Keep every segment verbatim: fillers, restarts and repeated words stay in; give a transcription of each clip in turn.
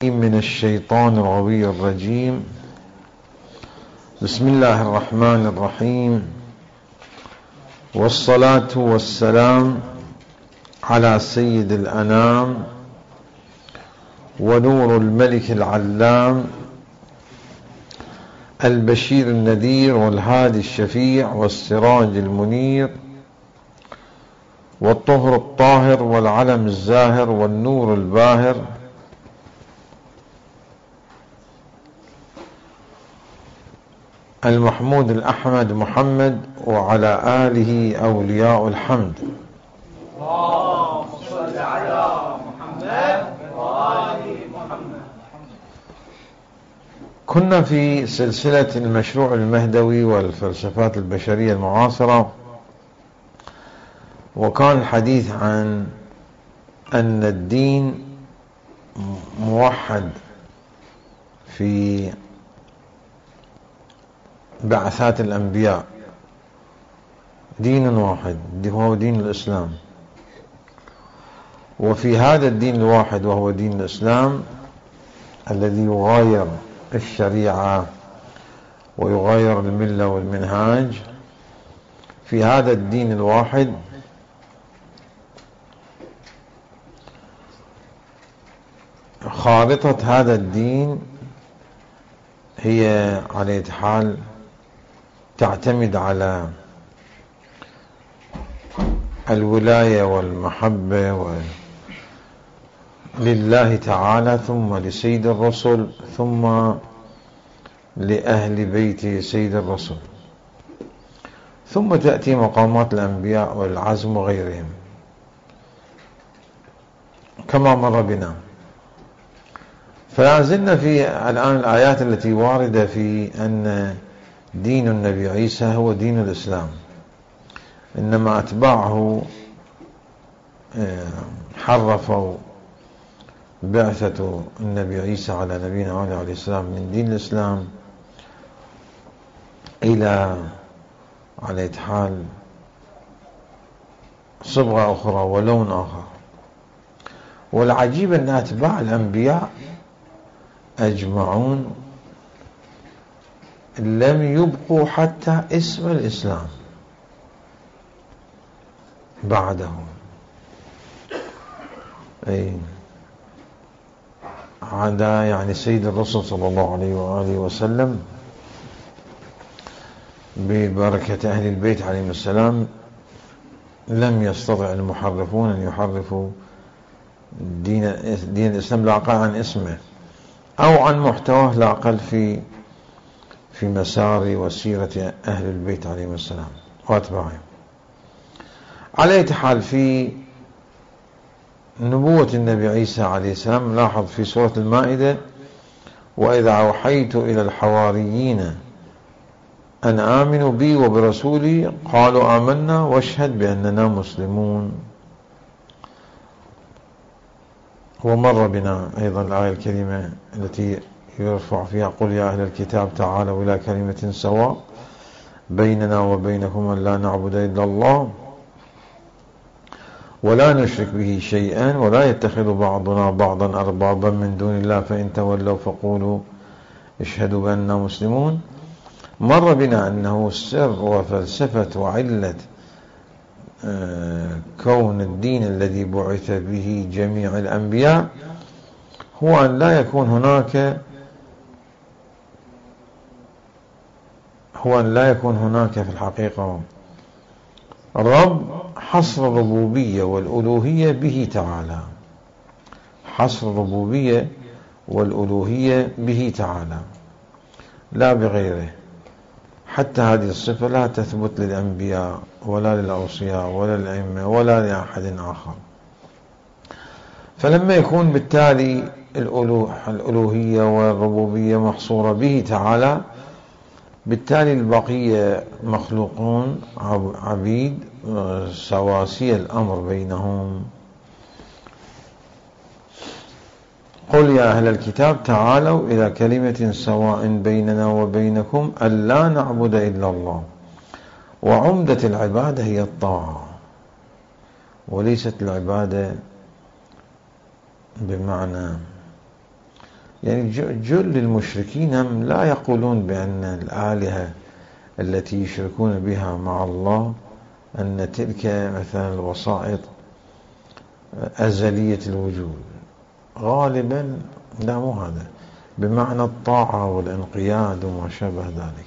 من الشيطان الغوي الرجيم. بسم الله الرحمن الرحيم، والصلاة والسلام على سيد الأنام ونور الملك العلام البشير النذير والهادي الشفيع والسراج المنير والطهر الطاهر والعلم الزاهر والنور الباهر المحمود الأحمد محمد وعلى آله أولياء الحمد. اللهم صل على محمد وآل محمد. كنا في سلسلة المشروع المهدوي والفلسفات البشرية المعاصرة، وكان الحديث عن أن الدين موحد في بعثات الأنبياء، دين واحد هو دين الإسلام، وفي هذا الدين الواحد وهو دين الإسلام الذي يغاير الشريعة ويغاير الملة والمنهاج، في هذا الدين الواحد خارطة هذا الدين هي على حال تعتمد على الولاية والمحبة لله تعالى، ثم لسيد الرسل، ثم لأهل بيت سيد الرسل، ثم تأتي مقامات الأنبياء والعزم وغيرهم كما مر بنا. فلا زلنا في الآن الآيات التي واردة في أن دين النبي عيسى هو دين الإسلام، إنما أتباعه حرفوا بعثة النبي عيسى على نبينا عليه السلام من دين الإسلام إلى على حال صبغة أخرى ولون آخر. والعجيب أن أتباع الأنبياء أجمعون لم يبقوا حتى اسم الإسلام بعدهم، أي عدا يعني سيد الرسول صلى الله عليه وآله وسلم ببركة أهل البيت عليهم السلام لم يستطع المحرفون أن يحرفوا دين, دين الإسلام لا أقل عن اسمه أو عن محتواه، لا أقل في في مسار وسيرة أهل البيت عليهم السلام وأتباعهم. على أي حال في نبوة النبي عيسى عليه السلام لاحظ في سورة المائدة: وإذا أوحيت إلى الحواريين أن آمنوا بي وبرسولي قالوا آمنا واشهد بأننا مسلمون. ومر بنا أيضا الآية الكريمة التي يرفع فيها: قل يا أهل الكتاب تعالوا إلى كلمة سواء بيننا وبينكم أن لا نعبد إلا الله ولا نشرك به شيئا ولا يتخذ بعضنا بعضا أربابا من دون الله فإن تولوا فقولوا اشهدوا بأننا مسلمون. مر بنا أنه سر وفلسفة وعلة كون الدين الذي بعث به جميع الأنبياء هو أن لا يكون هناك هو أن لا يكون هناك في الحقيقة رب حصر الربوبية والألوهية به تعالى، حصر الربوبية والألوهية به تعالى لا بغيره. حتى هذه الصفة لا تثبت للأنبياء ولا للأوصياء ولا للأئمة ولا لأحد آخر. فلما يكون بالتالي الألوهية والربوبية محصورة به تعالى، بالتالي البقية مخلوقون عبيد سواسية الأمر بينهم. قل يا أهل الكتاب تعالوا إلى كلمة سواء بيننا وبينكم ألا نعبد إلا الله. وعمدة العبادة هي الطاعة، وليست العبادة بمعنى يعني جل المشركين هم لا يقولون بأن الآلهة التي يشركون بها مع الله أن تلك مثلا الوسائط أزلية الوجود، غالبا لا، مو هذا، بمعنى الطاعة والانقياد وما شابه ذلك.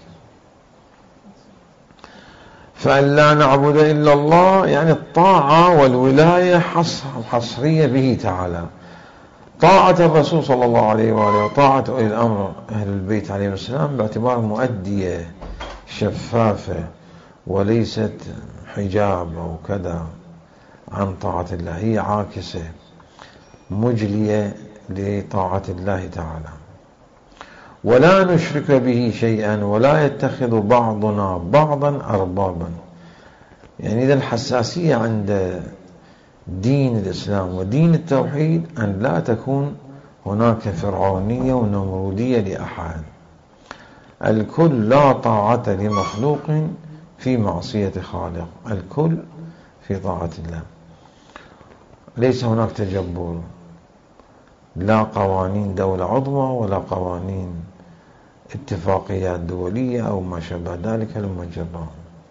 فأن لا نعبد إلا الله يعني الطاعة والولاية حصرية به تعالى، طاعة الرسول صلى الله عليه وآله وطاعة أولي الأمر أهل البيت عليهم السلام باعتبار مؤدية شفافة وليست حجاب أو كذا عن طاعة الله، هي عاكسة مجلية لطاعة الله تعالى. ولا نشرك به شيئا ولا يتخذ بعضنا بعضا أربابا. يعني إذا الحساسية عند دين الإسلام ودين التوحيد أن لا تكون هناك فرعونية ونمرودية لأحد. الكل لا طاعة لمخلوق في معصية خالق، الكل في طاعة الله، ليس هناك تجبر، لا قوانين دولة عظمى ولا قوانين اتفاقيات دولية أو ما شابه ذلك المجرى،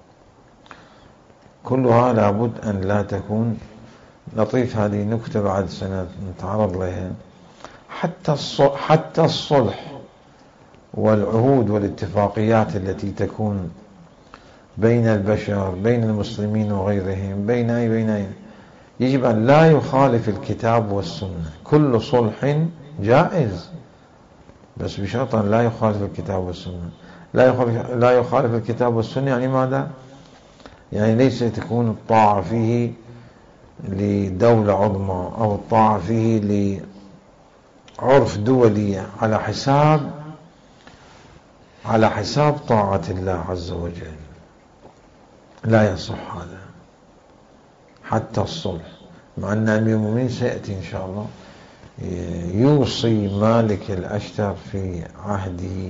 كلها لابد أن لا تكون. لطيف هذه نكتة بعد سنة نتعرض لها. حتى الصلح, حتى الصلح والعهود والاتفاقيات التي تكون بين البشر بين المسلمين وغيرهم بين أي بين أي يجب أن لا يخالف الكتاب والسنة. كل صلح جائز بس بشرط أن لا يخالف الكتاب والسنة. لا يخالف, لا يخالف الكتاب والسنة يعني ماذا؟ يعني ليس تكون الطاعة فيه لدولة عظمى أو الطاعة فيه لعرف دولي على حساب على حساب طاعة الله عز وجل، لا يصح هذا. حتى الصلح، مع أن أمير المؤمنين سيأتي إن شاء الله يوصي مالك الأشتر في عهده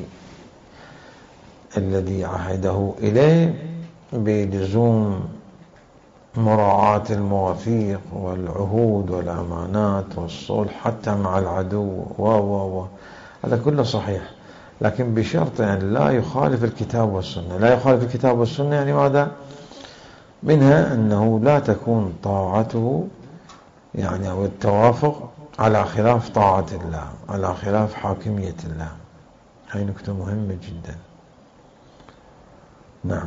الذي عهده إليه بلزوم مراعاة المواثيق والعهود والأمانات والصلح حتى مع العدو و و و هذا كله صحيح، لكن بشرط أن يعني لا يخالف الكتاب والسنة. لا يخالف الكتاب والسنة يعني ماذا؟ منها أنه لا تكون طاعته يعني أو التوافق على خلاف طاعة الله، على خلاف حاكمية الله. هاي نكتة مهمة جدا. نعم.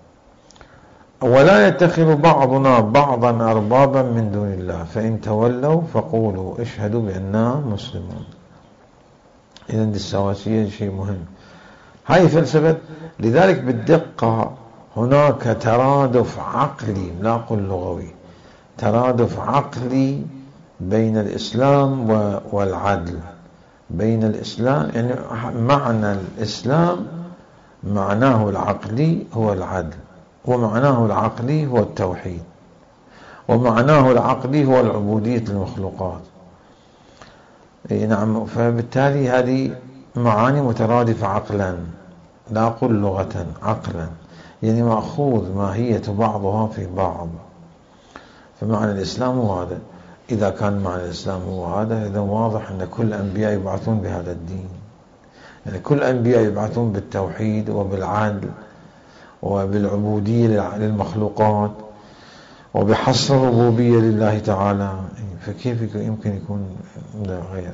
ولا يتخذ بعضنا بعضا أربابا من دون الله فإن تولوا فقولوا اشهدوا بأننا مسلمون. إذن السواسية شيء مهم. هاي فلسفة. لذلك بالدقة هناك ترادف عقلي، لا أقول لغوي، ترادف عقلي بين الإسلام والعدل. بين الإسلام يعني معنى الإسلام معناه العقلي هو العدل، ومعناه العقلي هو التوحيد، ومعناه العقلي هو العبودية للمخلوقات. نعم. فبالتالي هذه معاني مترادفة عقلا، لا أقول لغة، عقلا، يعني مأخوذ ماهية بعضها في بعض. فمعنى الإسلام هو هذا. إذا كان معنى الإسلام هو هذا، إذا واضح أن كل الأنبياء يبعثون بهذا الدين، يعني كل الأنبياء يبعثون بالتوحيد وبالعدل وبالعبودية للمخلوقات وبحصر الربوبية لله تعالى، فكيف يمكن يكون غير؟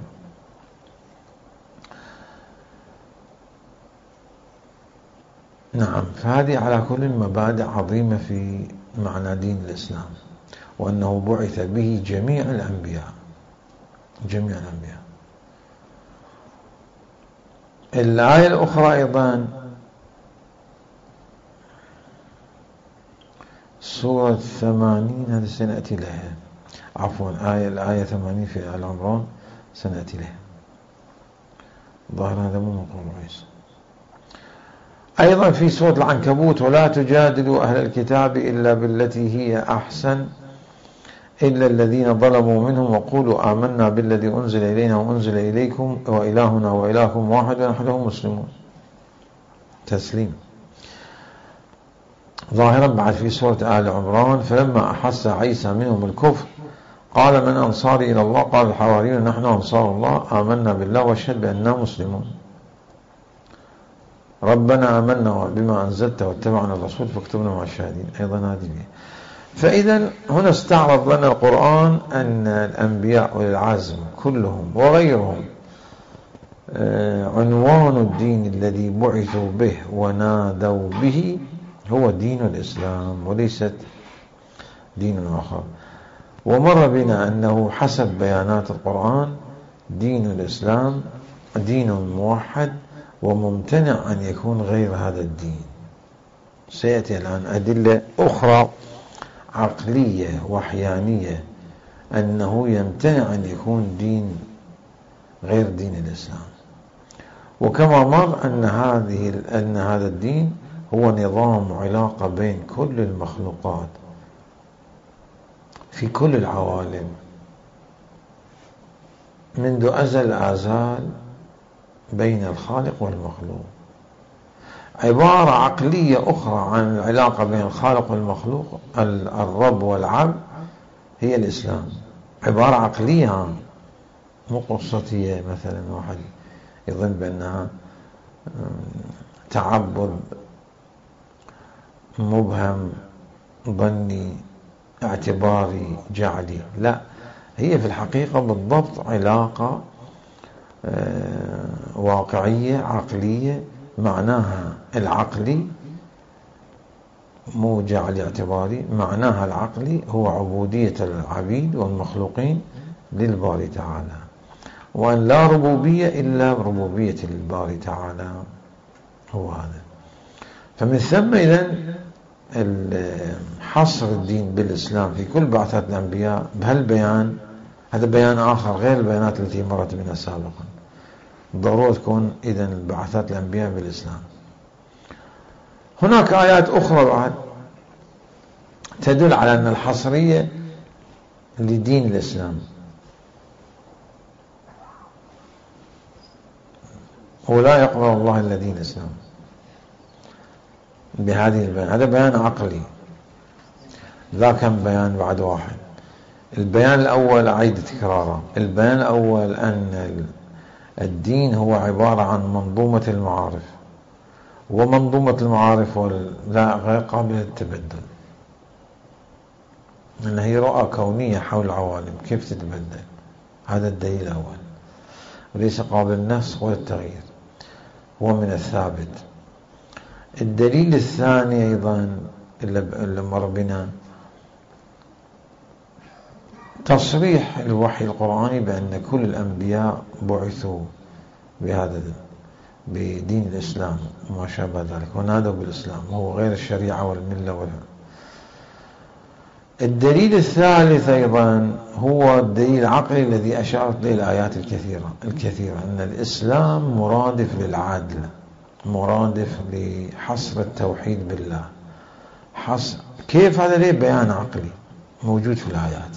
نعم. فهذه على كل مبادئ عظيمة في معنى دين الإسلام، وأنه بعث به جميع الأنبياء، جميع الأنبياء. الآية الأخرى أيضا سورة ثمانين، هذا سنأتي لها، عفوا آية الآية ثمانين في آل عمران سنأتي لها، ظاهر هذا مو مقام عيسى. أيضا في سورة العنكبوت ولا تجادلوا أهل الكتاب إلا بالتي هي أحسن إلا الذين ظلموا منهم وقولوا آمنا بالذي أنزل إلينا وأنزل إليكم وإلهنا وإلهكم واحد ونحن له مسلمون. تسليم. ظاهرا بعد في سورة آل عمران فلما أحس عيسى منهم الكفر قال من أنصاري إلى الله؟ قال الحواريون نحن أنصار الله آمنا بالله واشهد بأننا مسلمون. ربنا آمنا بما أنزلت واتبعنا الرسول فاكتبنا مع الشاهدين، أيضا هذه. فإذا هنا استعرض لنا القرآن أن الأنبياء والعزم كلهم وغيرهم عنوان الدين الذي بعثوا به ونادوا به هو دين الإسلام وليست دين آخر. ومر بنا أنه حسب بيانات القرآن دين الإسلام دين موحد وممتنع أن يكون غير هذا الدين. سيأتي الآن أدلة أخرى عقلية وحيانية أنه يمتنع أن يكون دين غير دين الإسلام. وكما مر أن هذه أن هذا الدين هو نظام علاقة بين كل المخلوقات في كل العوالم منذ أزل الآزال بين الخالق والمخلوق، عبارة عقلية أخرى عن العلاقة بين الخالق والمخلوق الرب والعبد هي الإسلام. عبارة عقلية مو قصتية، مثلا واحد يظن بأنها تعبد مبهم ظني اعتباري جعلي، لا، هي في الحقيقة بالضبط علاقة واقعية عقلية. معناها العقلي مو جعلي اعتباري، معناها العقلي هو عبودية العبيد والمخلوقين للباري تعالى، وأن لا ربوبية إلا ربوبية الباري تعالى، هو هذا. فمن ثم إذن حصر الدين بالإسلام في كل بعثات الأنبياء بهالبيان، هذا بيان آخر غير البيانات التي مرت بنا سابقا. ضرورة تكون إذن بعثات الأنبياء بالإسلام. هناك آيات أخرى بعد تدل على أن الحصرية لدين الإسلام، ولا يقبل الله إلا دين الإسلام بهذه البيان. هذا بيان عقلي، ذا كان بيان بعد واحد. البيان الأول أعيد تكراره، البيان الأول أن الدين هو عبارة عن منظومة المعارف، ومنظومة المعارف لا غير قابلة للتبدل، أن هي رؤى كونية حول العوالم كيف تتبدل. هذا الدليل الأول، وليس قابل للنسخ ولا التغيير، هو من الثابت. الدليل الثاني أيضا اللي مر بنا تصريح الوحي القرآني بأن كل الأنبياء بعثوا بهذا بدين الإسلام وما شابه ذلك، ونادوا بالإسلام وهو غير الشريعة والملة ولا. الدليل الثالث أيضا هو الدليل العقلي الذي أشارت إليه الآيات الكثيرة الكثيرة أن الإسلام مرادف للعدل، مرادف لحصر التوحيد بالله. حصر كيف هذا؟ ليه بيان عقلي موجود في الآيات.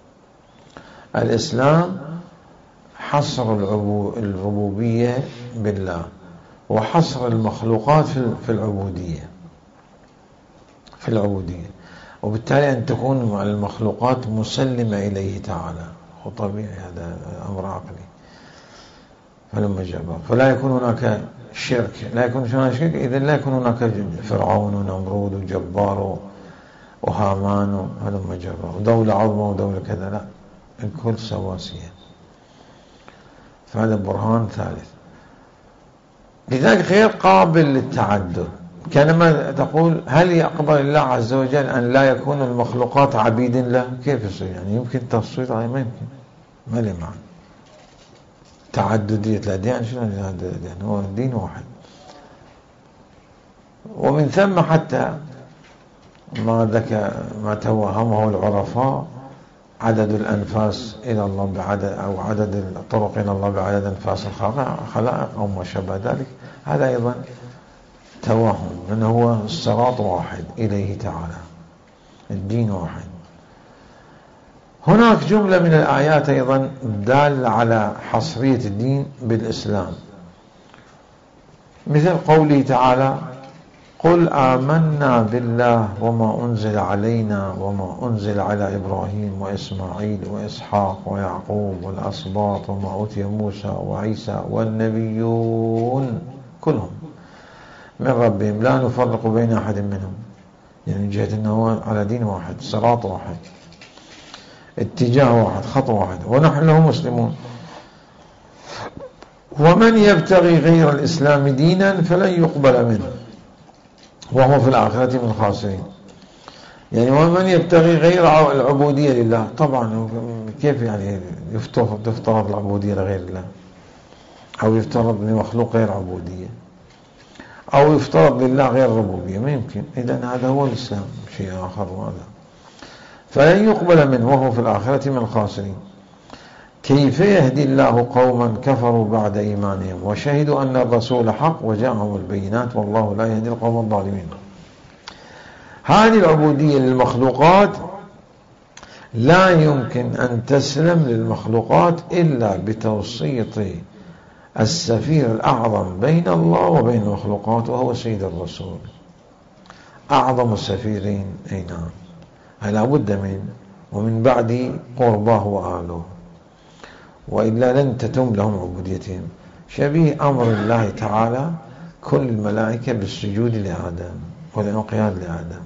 الإسلام حصر الربوبية بالله وحصر المخلوقات في العبودية في العبودية وبالتالي أن تكون المخلوقات مسلمة إليه تعالى، وطبيعي هذا أمر عقلي. فلما جابه فلا يكون هناك شرك، لا يكون هناك شرك إذا لا يكون هناك فرعون ونمرود وجبار وهامان فلما جابه ودولة عظمى ودولة كذا، لا، الكل سواسية. فهذا برهان ثالث، لذلك غير قابل للتعدد. كانما تقول هل يقبل الله عز وجل أن لا يكون المخلوقات عبيد له؟ كيف يصير؟ يعني يمكن تفصيل عليه؟ ما يمكن، ما له معنى. تعددية الأديان، شنو تعدد الأديان؟ هو دين واحد. ومن ثم حتى ما ذكى ما توهمه العرفاء عدد الأنفاس إلى الله بعدد، أو عدد الطرق إلى الله بعدد أنفاس الخلائق أو ما شابه ذلك، هذا أيضا توهم، أنه هو الصراط واحد إليه تعالى، الدين واحد. هناك جملة من الآيات أيضا دالة على حصرية الدين بالإسلام، مثل قوله تعالى قل آمنا بالله وما أنزل علينا وما أنزل على إبراهيم وإسماعيل وإسحاق ويعقوب والأسباط وما أوتي موسى وعيسى والنبيون كلهم من ربهم لا نفرق بين أحد منهم، يعني من جهة أنه على دين واحد، صراط واحد، اتجاه واحد، خط واحد، ونحن له مسلمون. ومن يبتغي غير الإسلام دينا فلن يقبل منه وهو في الآخرة من الخاسرين. يعني ومن يبتغي غير العبودية لله، طبعا كيف يعني يفترض تفترض العبودية لغير الله، أو يفترض لمخلوق غير عبودية، أو يفترض لله غير ربوبية؟ ما يمكن. إذن هذا هو الإسلام، شيء آخر هذا. فلن يقبل منه وهو في الآخرة من الخاسرين. كيف يهدي الله قوما كفروا بعد إيمانهم وشهدوا أن الرسول حق وجاءهم البينات والله لا يهدي القوم الظالمين. هذه العبودية للمخلوقات لا يمكن أن تسلم للمخلوقات إلا بتوسيط السفير الأعظم بين الله وبين المخلوقات، وهو سيد الرسول، أعظم السفيرين. أي نعم، لا بد من ومن بعد قرباه وآله، وإلا لن تتم لهم عبوديتهم. شبيه أمر الله تعالى كل الملائكة بالسجود لآدم والانقياد لآدم،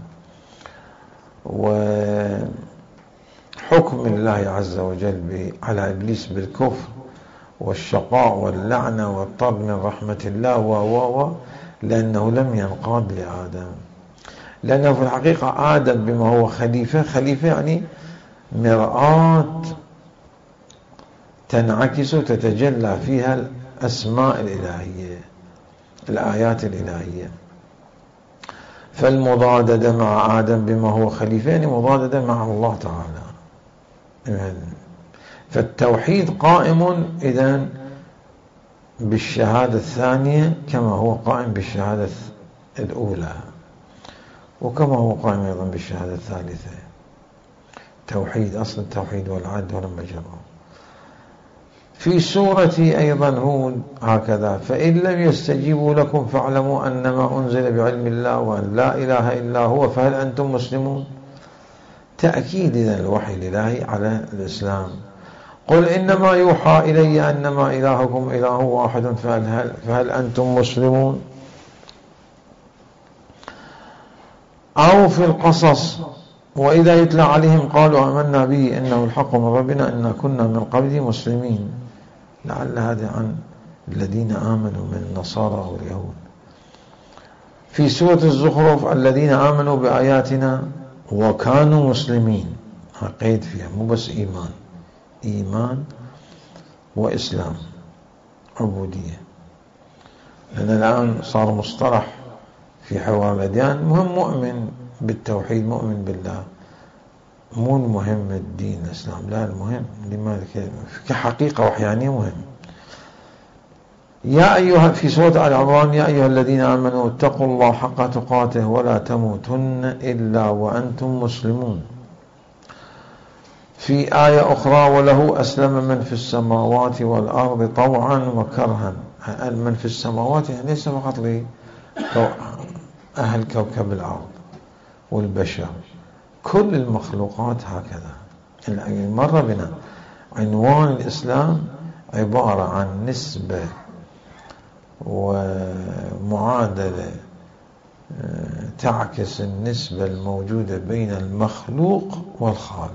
وحكم الله عز وجل على إبليس بالكفر والشقاء واللعنة والطرد من رحمة الله و و لأنه لم ينقاد لآدم، لأنه في الحقيقة آدم بما هو خليفة، خليفة يعني مرآة تنعكس وتتجلى فيها الأسماء الإلهية، الآيات الإلهية. فالمضادة مع آدم بما هو خليفة يعني مضادة مع الله تعالى. فالتوحيد قائم إذن بالشهادة الثانية كما هو قائم بالشهادة الأولى، وكما هو قائم أيضا بالشهادة الثالثة. توحيد، أصل التوحيد والعد ولما جرى. في سورة أيضا هود هكذا: فإن لم يستجيبوا لكم فاعلموا أنما أنزل بعلم الله وأن لا إله إلا هو فهل أنتم مسلمون. تأكيد إذن الوحي الإلهي على الإسلام. قل إنما يوحى إلي أنما إلهكم إله واحد فهل, فهل أنتم مسلمون. أو في القصص: وإذا يتلى عليهم قالوا آمنا به إنه الحق من ربنا إنا كنا من قبله مسلمين. لعل هذا عن الذين آمنوا من النصارى واليهود. في سورة الزخرف: الذين آمنوا بآياتنا وكانوا مسلمين. قيد فيها، مو بس إيمان، إيمان وإسلام، عبودية. لأن الآن صار مصطلح في حوار الأديان، مهم مؤمن بالتوحيد، مؤمن بالله، مو المهم الدين الإسلام، لا، المهم لماذا كحقيقة وحيانية مهم. يا أيها في سورة آل عمران: يا أيها الذين آمنوا اتقوا الله حق تقاته ولا تموتن إلا وأنتم مسلمون. في آية أخرى: وله أسلم من في السماوات والأرض طوعا وكرها. من في السماوات يعني ليس فقط لأهل كوكب الأرض والبشر، كل المخلوقات هكذا. مر بنا عنوان الإسلام عبارة عن نسبة ومعادلة تعكس النسبة الموجودة بين المخلوق والخالق.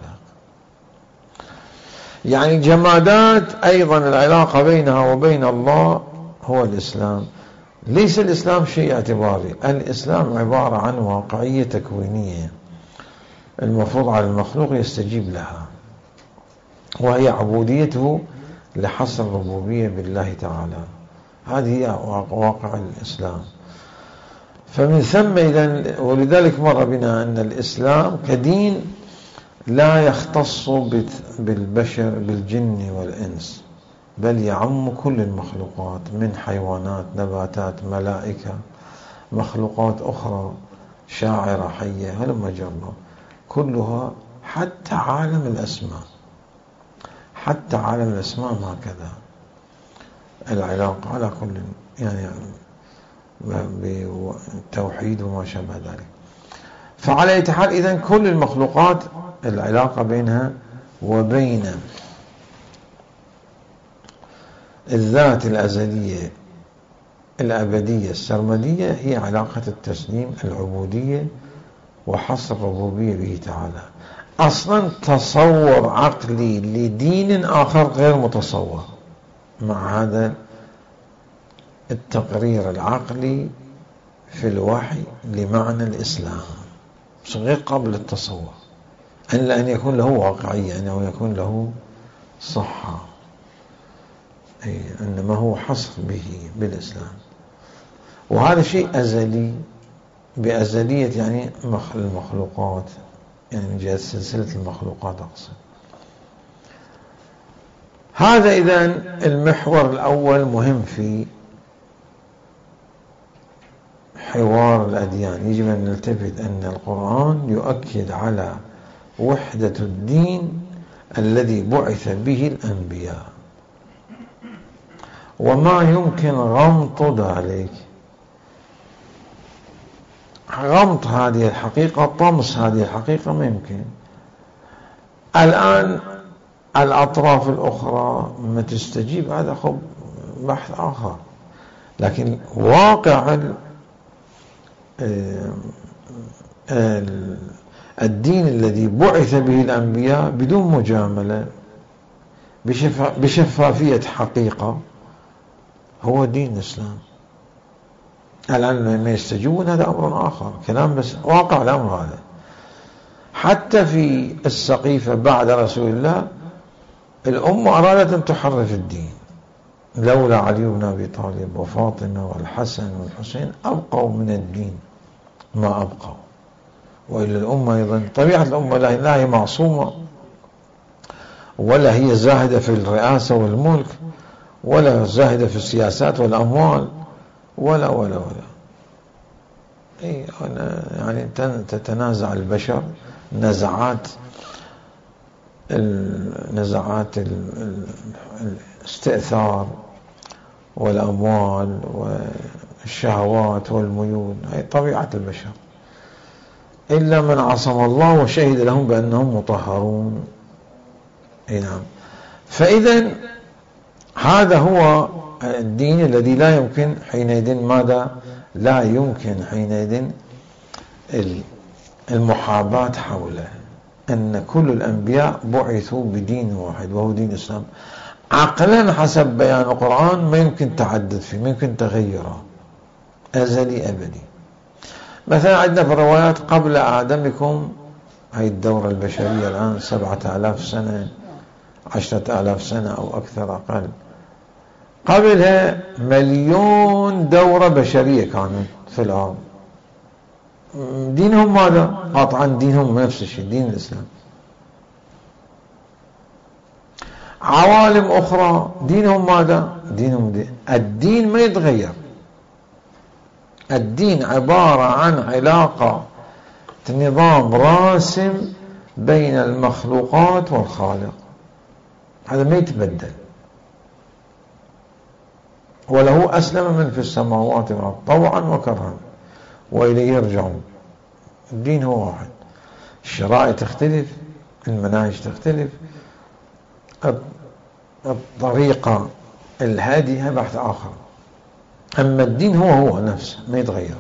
يعني الجمادات أيضا العلاقة بينها وبين الله هو الإسلام. ليس الإسلام شيء اعتباري، الإسلام عبارة عن واقعية تكوينية المفروض على المخلوق يستجيب لها، وهي عبوديته لحصر الربوبية بالله تعالى. هذه هي واقع الإسلام. فمن ثم إذن، ولذلك مر بنا أن الإسلام كدين لا يختص بالبشر بالجن والإنس، بل يعم كل المخلوقات من حيوانات، نباتات، ملائكة، مخلوقات أخرى شاعرة حية، هلما جرى، كلها، حتى عالم الأسماء، حتى عالم الأسماء هكذا العلاقة على كل. يعني بالتوحيد وما شابه ذلك. فعلى أي حال إذن كل المخلوقات العلاقة بينها وبين الذات الأزلية الأبدية السرمدية هي علاقة التسليم العبودية وحصر الربوبية به تعالى. أصلا تصور عقلي لدين آخر غير متصور مع هذا التقرير العقلي في الوحي لمعنى الإسلام، غير قابل للتصور إلا أن يكون له واقعية، أنه يكون له صحة، أي إنما هو حصر به بالإسلام. وهذا شيء أزلي، بأزلية يعني المخلوقات، يعني من جهة سلسلة المخلوقات أقصد. هذا إذن المحور الأول مهم في حوار الأديان. يجب أن نلتفت أن القرآن يؤكد على وحدة الدين الذي بعث به الأنبياء، وما يمكن غمط ذلك، غمط هذه الحقيقة، طمس هذه الحقيقة ما يمكن. الآن الأطراف الأخرى ما تستجيب، هذا خب بحث آخر، لكن واقع الدين الذي بعث به الأنبياء بدون مجاملة بشفافية حقيقة هو دين الإسلام. الآن ما يستجيبون هذا أمر آخر، كلام بس واقع الأمر هذا. حتى في السقيفة بعد رسول الله الأمة أرادت أن تحرف الدين، لولا علي بن أبي طالب وفاطمة والحسن والحسين أبقوا من الدين ما أبقوا. وإلا الأمة أيضا طبيعة الأمة لا هي معصومة، ولا هي زاهدة في الرئاسة والملك، ولا زاهدة في السياسات والأموال، ولا ولا ولا أي يعني تتنازع البشر نزعات النزعات الاستئثار والأموال والشهوات والميول، هي طبيعة البشر، إلا من عصم الله وشهد لهم بأنهم مطهرون. أي نعم. فإذا هذا هو الدين الذي لا يمكن حينئذ ماذا؟ لا يمكن حينئذ المحاباة حوله، أن كل الأنبياء بعثوا بدين واحد وهو دين الإسلام. عقلا حسب بيان القرآن ما يمكن تعدد فيه، ما يمكن تغيره، أزلي أبدي. مثلا عندنا في الروايات قبل آدمكم، هاي الدورة البشرية الآن سبعة آلاف سنة، عشرة آلاف سنة أو أكثر أقل، قبلها مليون دورة بشرية كانت في الأرض. دينهم ماذا؟ قطعا دينهم نفس الشيء، دين الإسلام. عوالم أخرى دينهم ماذا؟ دينهم دين. الدين ما يتغير، الدين عبارة عن علاقة نظام راسم بين المخلوقات والخالق، هذا ما يتبدل. وله أسلم من في السماوات والأرض طوعا وكرها وإليه يرجعون. الدين هو واحد، الشرائع تختلف، المناهج تختلف، الطريقة الهادية بحث آخر، أما الدين هو هو نفسه ما يتغير،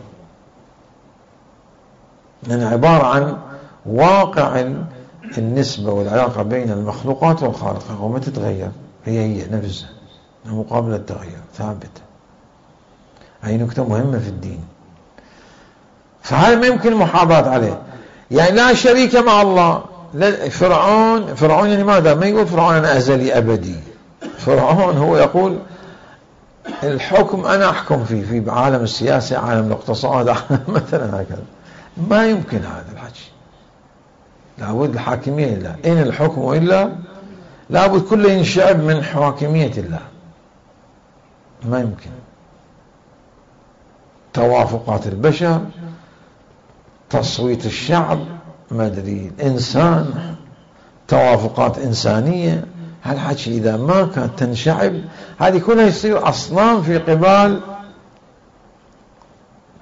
لأنه عبارة عن واقع النسبة والعلاقة بين المخلوقات والخالق، وما تتغير، هي هي نفسها مقابل التغير ثابتة. هي نكتة مهمة في الدين. فهذا ما يمكن محاباة عليه، يعني لا شريك مع الله. فرعون فرعون يعني ماذا؟ ما يقول فرعون أنا أزلي أبدي، فرعون هو يقول الحكم أنا أحكم فيه، في عالم السياسة، عالم الاقتصاد، مثلا هكذا. ما يمكن هذا الحكي، لابد الحاكمية لله، إن الحكم إلا، لابد كل ينشأب من حاكمية الله، ما يمكن. توافقات البشر، تصويت الشعب، ما أدري الإنسان، توافقات إنسانية، هالحكي إذا ما كانت تنشعب، هذه كلها يصير أصنام في قبال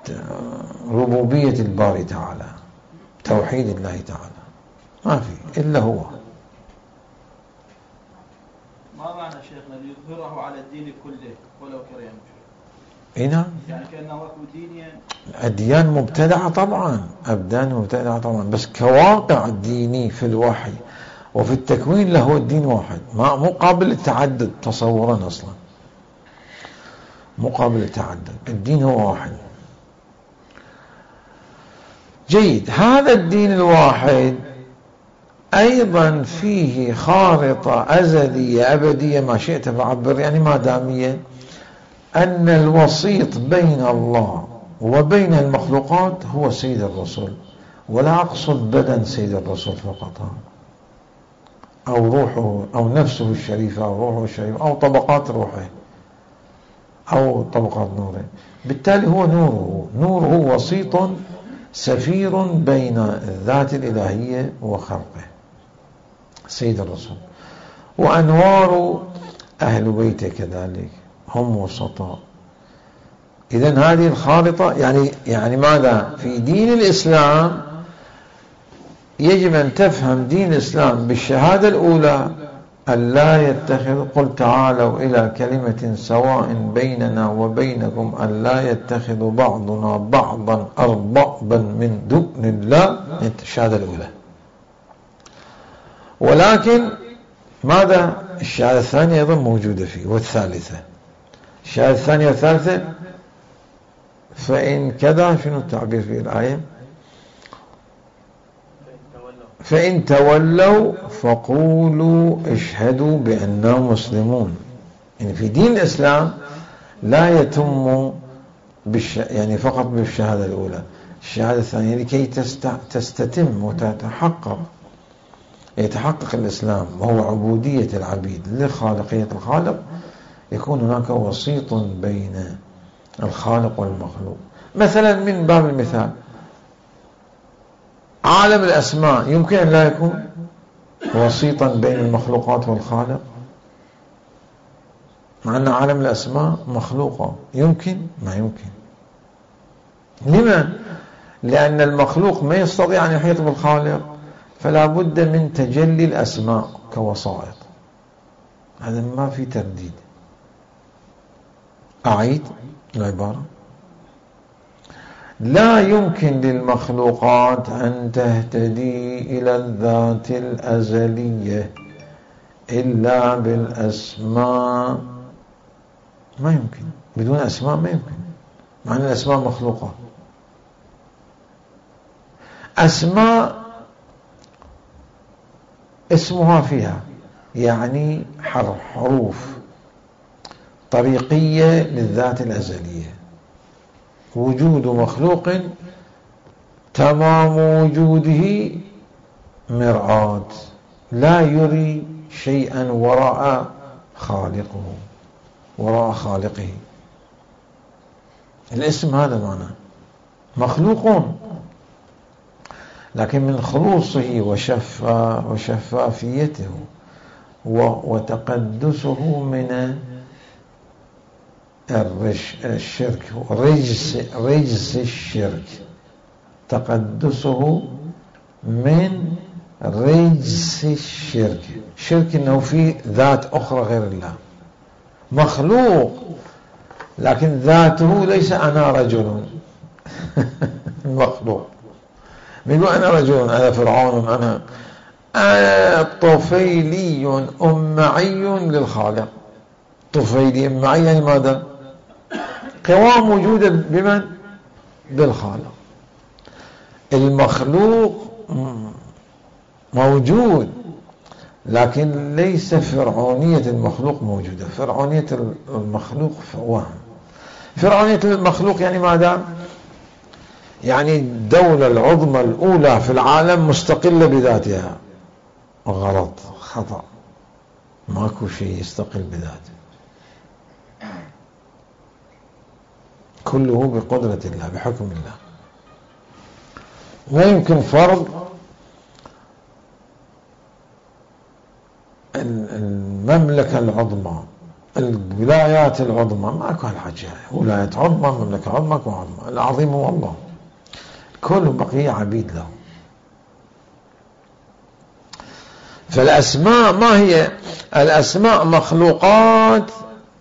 ربوبية الباري تعالى، توحيد الله تعالى، ما في إلا هو. ما معنى شيخنا ليظهره على الدين كله ولو كره المشرك؟ هنا يعني كأنه أكو دين أديان مبتدعة طبعا، أبدان مبتدعة طبعا، بس كواقع ديني في الوحي وفي التكوين له الدين واحد، ما مو قابل للتعدد تصورا أصلا، مو قابل للتعدد، الدين هو واحد. جيد، هذا الدين الواحد أيضا فيه خارطة أزلية أبدية ما شئت فعبر، يعني ما دامية، أن الوسيط بين الله وبين المخلوقات هو سيد الرسول، ولا أقصد بدن سيد الرسول فقط، أو روحه أو نفسه الشريفة أو روحه الشريفة أو طبقات روحه أو طبقات نوره، بالتالي هو نوره نوره وسيط سفير بين الذات الإلهية وخلقه سيد الرسول، وأنوار أهل بيته كذلك هم وسطاء. إذن هذه الخارطة يعني يعني ماذا في دين الإسلام؟ يجب أن تفهم دين الإسلام بالشهادة الأولى أن لا يتخذ، قل تعالوا إلى كلمة سواء بيننا وبينكم أن لا يتخذ بعضنا بعضا أربابا من دون الله، الشهادة الأولى. ولكن ماذا الشهادة الثانية أيضا موجودة فيه، والثالثة الشهادة الثانية والثالثة، فإن كذا شنو التعبير في الآية؟ فإن تولوا فقولوا اشهدوا بأننا مسلمون. يعني في دين الإسلام لا يتم بالش... يعني فقط بالشهادة الأولى، الشهادة الثانية لكي تست... تستتم وتتحقق، يتحقق الإسلام وهو عبودية العبيد لخالقية الخالق، يكون هناك وسيط بين الخالق والمخلوق. مثلا من باب المثال عالم الأسماء يمكن أن لا يكون وسيطا بين المخلوقات والخالق، مع أن عالم الأسماء مخلوقة، يمكن؟ ما يمكن. لما؟ لأن المخلوق ما يستطيع أن يحيط بالخالق، فلا بد من تجلي الأسماء كوسائط، هذا ما في ترديد. أعيد العبارة، لا يمكن للمخلوقات أن تهتدي إلى الذات الأزلية إلا بالأسماء، ما يمكن، بدون أسماء ما يمكن، مع أن الأسماء مخلوقة. أسماء اسمها فيها يعني حروف طريقية للذات الأزلية. وجود مخلوق تمام وجوده مرآة، لا يري شيئا وراء خالقه وراء خالقه. الاسم هذا معناه مخلوق، لكن من خلوصه وشفا وشفافيته وتقدسه من الشرك، رجس, رجس الشرك، تقدسه من رجس الشرك، شرك انه في ذات اخرى غير الله، مخلوق لكن ذاته ليس انا رجل مخلوق، يقول انا رجل، انا فرعون، انا انا طفيلي امعي للخالق. طفيلي امعي يعني ماذا؟ قوام موجودة بمن؟ بالخالق. المخلوق موجود لكن ليس فرعونية المخلوق موجودة، فرعونية المخلوق وهم. فرعونية المخلوق يعني ماذا؟ يعني الدولة العظمى الأولى في العالم مستقلة بذاتها، غلط، خطأ، ماكو شيء يستقل بذاته، كله بقدرة الله بحكم الله. ما يمكن فرض المملكة العظمى الولايات العظمى ماكو هالحكي، ولاية عظمى مملكة عظمى وعظمى، العظيم هو الله، كل بقية عبيد له. فالأسماء ما هي؟ الأسماء مخلوقات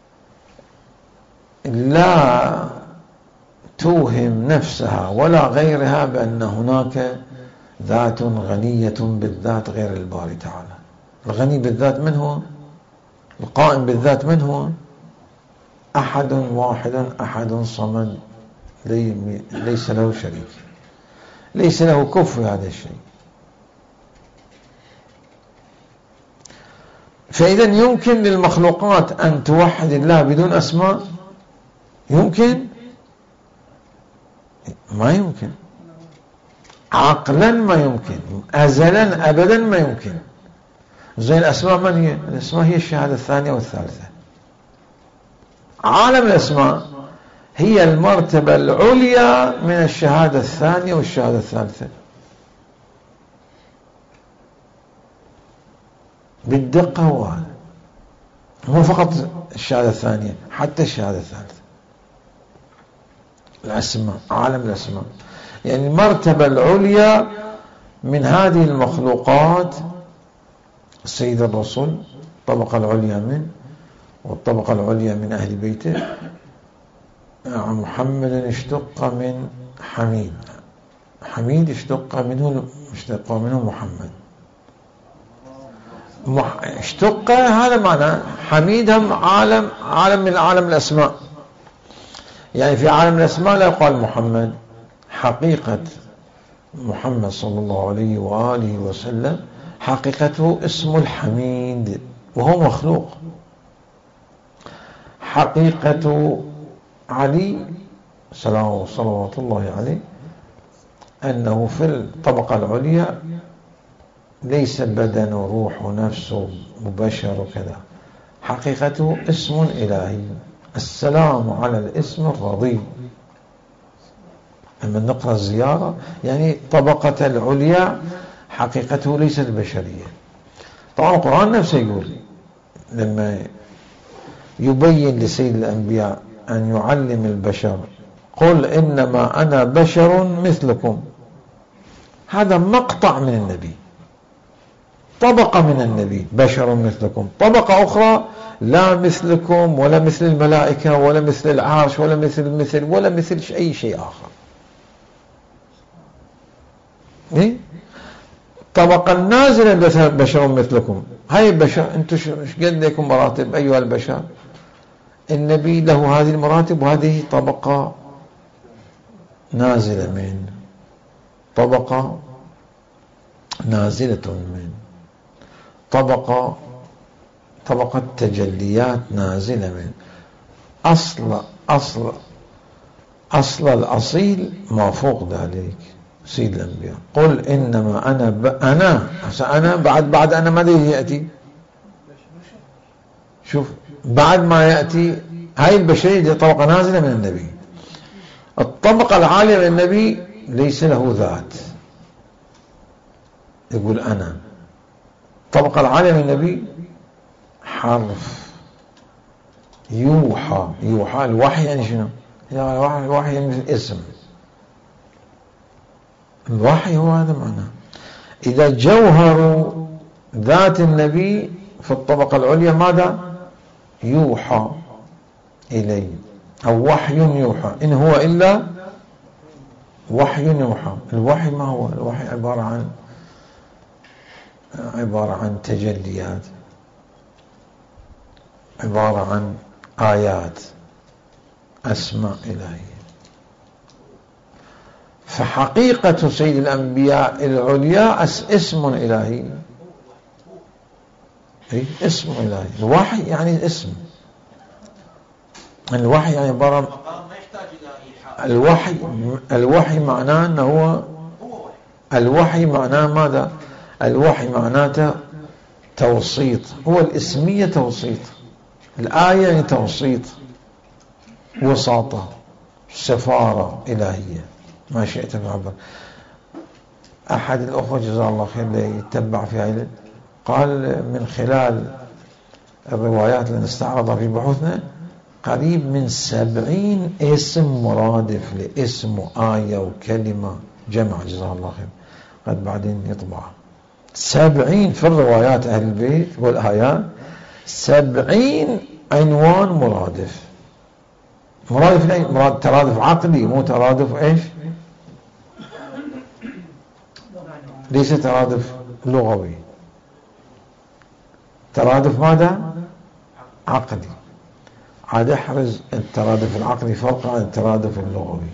لا توهم نفسها ولا غيرها بأن هناك ذات غنية بالذات غير الباري تعالى. الغني بالذات من هو؟ القائم بالذات من هو؟ أحد واحد أحد صمد ليس له شريك، ليس له كف هذا الشيء. فإذا يمكن للمخلوقات أن توحد الله بدون أسماء؟ يمكن؟ ما يمكن، عقلا ما يمكن، أزلا أبدا ما يمكن. زي الأسماء من هي؟ الأسماء هي الشهادة الثانية والثالثة. عالم الأسماء هي المرتبة العليا من الشهادة الثانية والشهادة الثالثة بالدقة. وهذا مو فقط الشهادة الثانية، حتى الشهادة الثالثة. الأسماء، عالم الأسماء يعني المرتبة العليا من هذه المخلوقات. السيد الرسول الطبقة العليا من، والطبقة العليا من أهل بيته. محمد اشتق من حميد، حميد اشتق منه اشتق منه محمد. اشتق هذا معنى حميد هم عالم عالم من عالم الأسماء. يعني في عالم الأسماء لا يقال محمد، حقيقة محمد صلى الله عليه وآله وسلم حقيقته اسم الحميد وهو مخلوق. حقيقة علي سلام صلوات الله عليه أنه في الطبقة العليا ليس بدن وروح ونفس وبشر وكذا، حقيقته اسم إلهي. السلام على الاسم الرضي. لما نقرأ الزيارة يعني طبقة العليا حقيقته ليست بشرية. طبعا القرآن نفسه يقول لما يبين لسيد الأنبياء أن يعلم البشر قل إنما أنا بشر مثلكم، هذا مقطع من النبي، طبقة من النبي، بشر مثلكم. طبقة أخرى لا مثلكم ولا مثل الملائكة ولا مثل العرش ولا مثل مثل ولا مثل أي شيء آخر. إيه؟ طبقة نازلة بشر مثلكم. هاي البشر انتم ايش قد لكم مراتب أيها البشر؟ النبي له هذه المراتب، وهذه طبقة نازلة من، طبقة نازلة من، طبقة طبقة تجليات نازلة من. أصل أصل أصل الأصيل ما فوق ذلك سيد الأنبياء. قل إنما أنا ب... أنا أنا بعد بعد أنا ماذا يأتي؟ شوف بعد ما يأتي هاي البشرية دي طبقة نازلة من النبي. الطبقة العالية من النبي ليس له ذات، يقول أنا. الطبقة العالية من النبي حرف يوحى. يوحى الوحي يعني شنو؟ يعني الوحي يعني اسم. الوحي هو هذا معناه. إذا جوهر ذات النبي في الطبقة العليا ماذا؟ يوحى إليه أو وحي يوحى، إن هو إلا وحي يوحى. الوحي ما هو؟ الوحي عبارة عن عبارة عن تجليات، عبارة عن آيات، أسماء إلهية. فحقيقة سيد الأنبياء العليا اسم إلهي. اسم إلهي. الوحي يعني اسم. الوحي يعني عبارة الوحي الوحي معناه أنه هو الوحي معناه ماذا؟ الوحي معناته توسيط. هو الاسمية توسيط. الآية يعني توسيط، وساطة، سفارة إلهية، ما شئت بعبر. أحد الأخوة جزاه الله خير اللي يتبع في هذا قال من خلال الروايات اللي نستعرضها في بحوثنا قريب من سبعين اسم مرادف لاسم وآية وكلمة جمع جزاه الله خير، قد بعدين يطبع سبعين في الروايات أهل البيت والآيات، سبعين عنوان مرادف. مرادف ايش؟ مراد ترادف عقلي مو ترادف ايش؟ ليس ترادف لغوي، ترادف ماذا؟ عقلي. عاد احرز الترادف العقلي فرق عن الترادف اللغوي.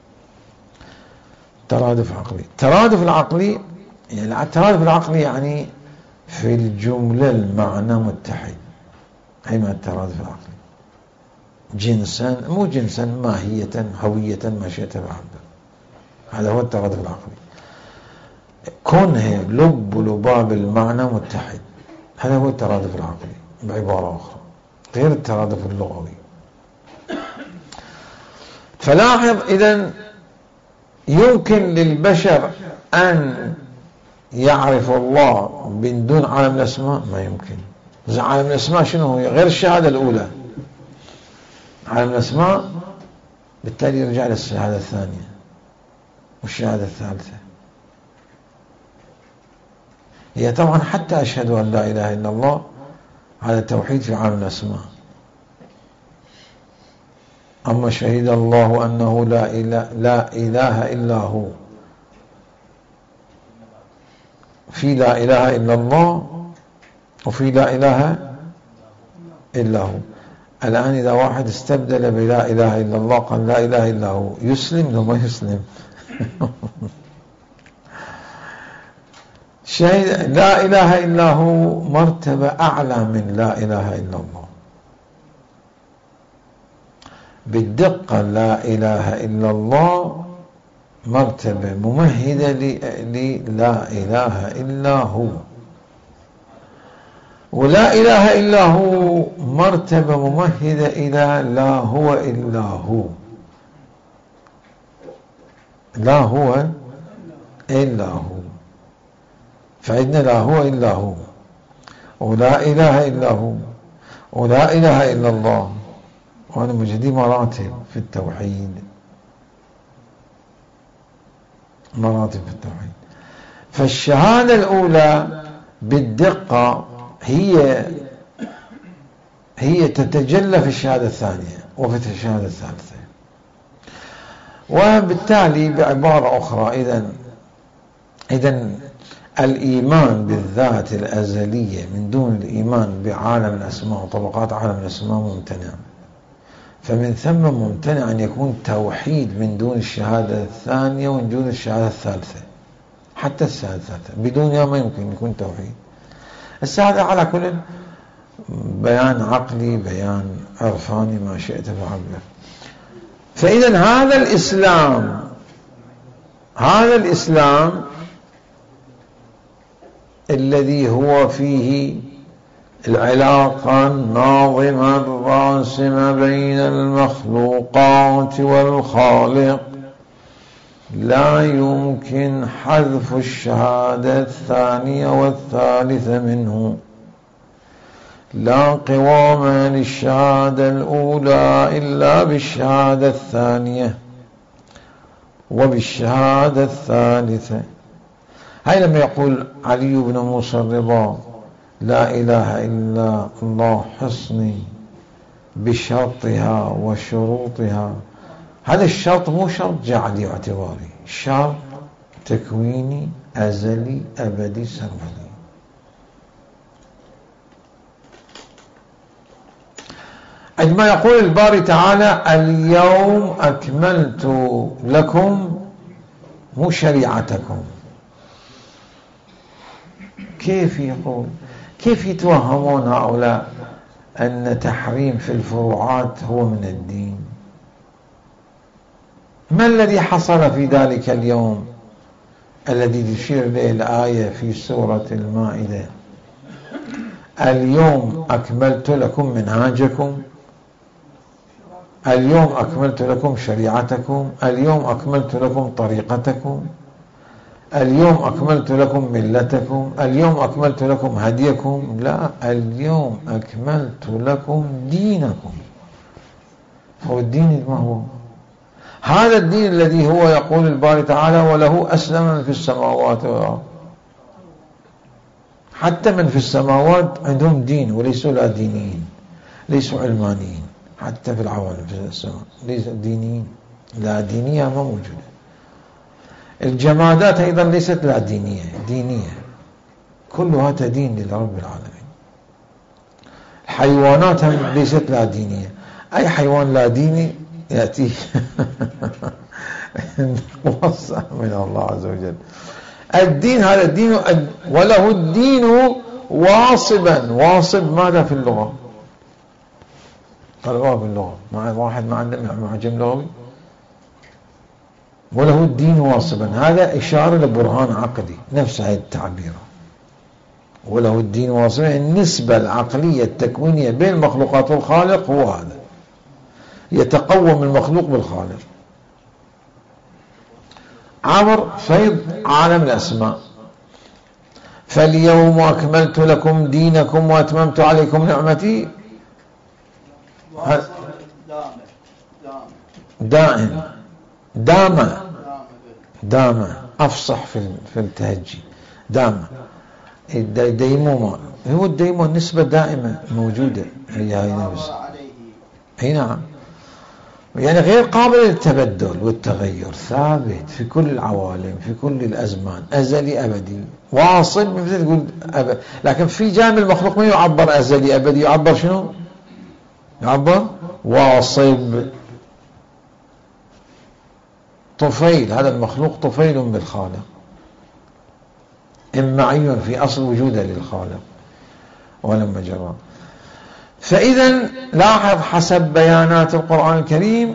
ترادف عقلي، الترادف العقلي يعني الترادف العقلي يعني في الجملة المعنى متحد، أي ما الترادف العقلي جنسا مو جنسا ماهية هوية ما شئت بعبر، هذا هو الترادف العقلي. كونه لب لباب المعنى متحد، هذا هو الترادف العقلي بعبارة أخرى غير الترادف اللغوي. فلاحظ إذن يمكن للبشر أن يعرف الله من دون عالم الأسماء؟ ما يمكن. عالم الأسماء شنو هو؟ غير الشهادة الأولى. عالم الأسماء بالتالي يرجع للشهادة الثانية والشهادة الثالثة. هي طبعا حتى أشهد أن لا إله إلا الله هذا التوحيد في عالم الأسماء. أما شهد الله أنه لا إله, لا إله إلا هو، في لا إله إلا الله وفي لا إله إلا هو. الآن إذا واحد استبدل بلا إله إلا الله قال لا إله إلا هو، يسلم لو ما يسلم؟ شهد لا إله إلا هو مرتبة أعلى من لا إله إلا الله بالدقة. لا إله إلا الله مرتبة ممهدة للا إله إلا هو، ولا إله إلا هو مرتبة ممهدة إلى لا هو إلا هو. لا هو إلا هو، فعندنا لا هو إلا هو ولا إله إلا هو ولا إله إلا الله، وأنا مجدي مراتب في التوحيد، مراتب في التوحيد. فالشهادة الأولى بالدقة هي هي تتجلى في الشهادة الثانية وفي الشهادة الثالثة. وبالتالي بعبارة أخرى إذن إذن الإيمان بالذات الأزلية من دون الإيمان بعالم الأسماء وطبقات عالم الأسماء ممتنع. فمن ثم ممتنع أن يكون توحيد من دون الشهادة الثانية ومن دون الشهادة الثالثة. حتى الشهادة الثالثة بدونها ما يمكن يكون توحيد. الشهادة على كل بيان عقلي بيان عرفاني ما شئت فعبر. فإذا هذا الإسلام هذا الإسلام الذي هو فيه العلاقة الناظمة الراسمة بين المخلوقات والخالق، لا يمكن حذف الشهادة الثانية والثالثة منه، لا قوام للشهادة الأولى إلا بالشهادة الثانية وبالشهادة الثالثة. هاي لما يقول علي بن موسى الرضا لا إله إلا الله حصني بشرطها وشروطها، هذا الشرط مو شرط جعلي واعتباري، شرط تكويني أزلي أبدي سرمدي. عندما يقول الباري تعالى اليوم أكملت لكم مو شريعتكم، كيف يقول؟ كيف يتوهمون هؤلاء أن تحريم في الفروعات هو من الدين؟ ما الذي حصل في ذلك اليوم الذي تشير إليه الآية في سورة المائدة؟ اليوم أكملت لكم منهاجكم، اليوم أكملت لكم شريعتكم، اليوم أكملت لكم طريقتكم. اليوم أكملت لكم ملتكم، اليوم أكملت لكم هديكم، لا، اليوم أكملت لكم دينكم. هو الدين ما هو هذا الدين الذي هو يقول الباري تعالى وله أسلم من في السماوات والأرض. حتى من في السماوات عندهم دين وليسوا لا دينيين، ليسوا علمانيين، حتى في العوالم في السماء ليسوا دينيين، لا دينية ما موجودة. الجمادات أيضا ليست لا دينية، دينية، كلها تدين لرب العالمين. الحيوانات هم ليست لا دينية، أي حيوان لا ديني يأتي وصى من الله عز وجل. الدين هذا الدين وله الدين واصبا. واصب ماذا في اللغة؟ قالوا في اللغة مع واحد ما عنده معجم لغوي وله الدين واصبا، هذا إشارة لبرهان عقلي نفس هذه التعبير. وله الدين واصبا النسبة العقلية التكوينية بين المخلوقات والخالق هو هذا، يتقوم المخلوق بالخالق. عبر فيض عالم الأسماء. فاليوم أكملت لكم دينكم وأتممت عليكم نعمتي. دائم دام دام أفصح في في التهجي. دام ديمومة، هو الديمومة النسبة دائمة موجودة هي هاي نفس. أي نعم، يعني غير قابل للتبدل والتغير، ثابت في كل العوالم في كل الأزمان، أزلي أبدي واصل. مثل تقول أبد، لكن في جانب المخلوق ما يعبر أزلي أبدي، يعبر شنو؟ يعبر واصب. طفيل، هذا المخلوق طفيل بالخالق، إمعي في أصل وجوده للخالق ولما جرى. فإذا لاحظ حسب بيانات القرآن الكريم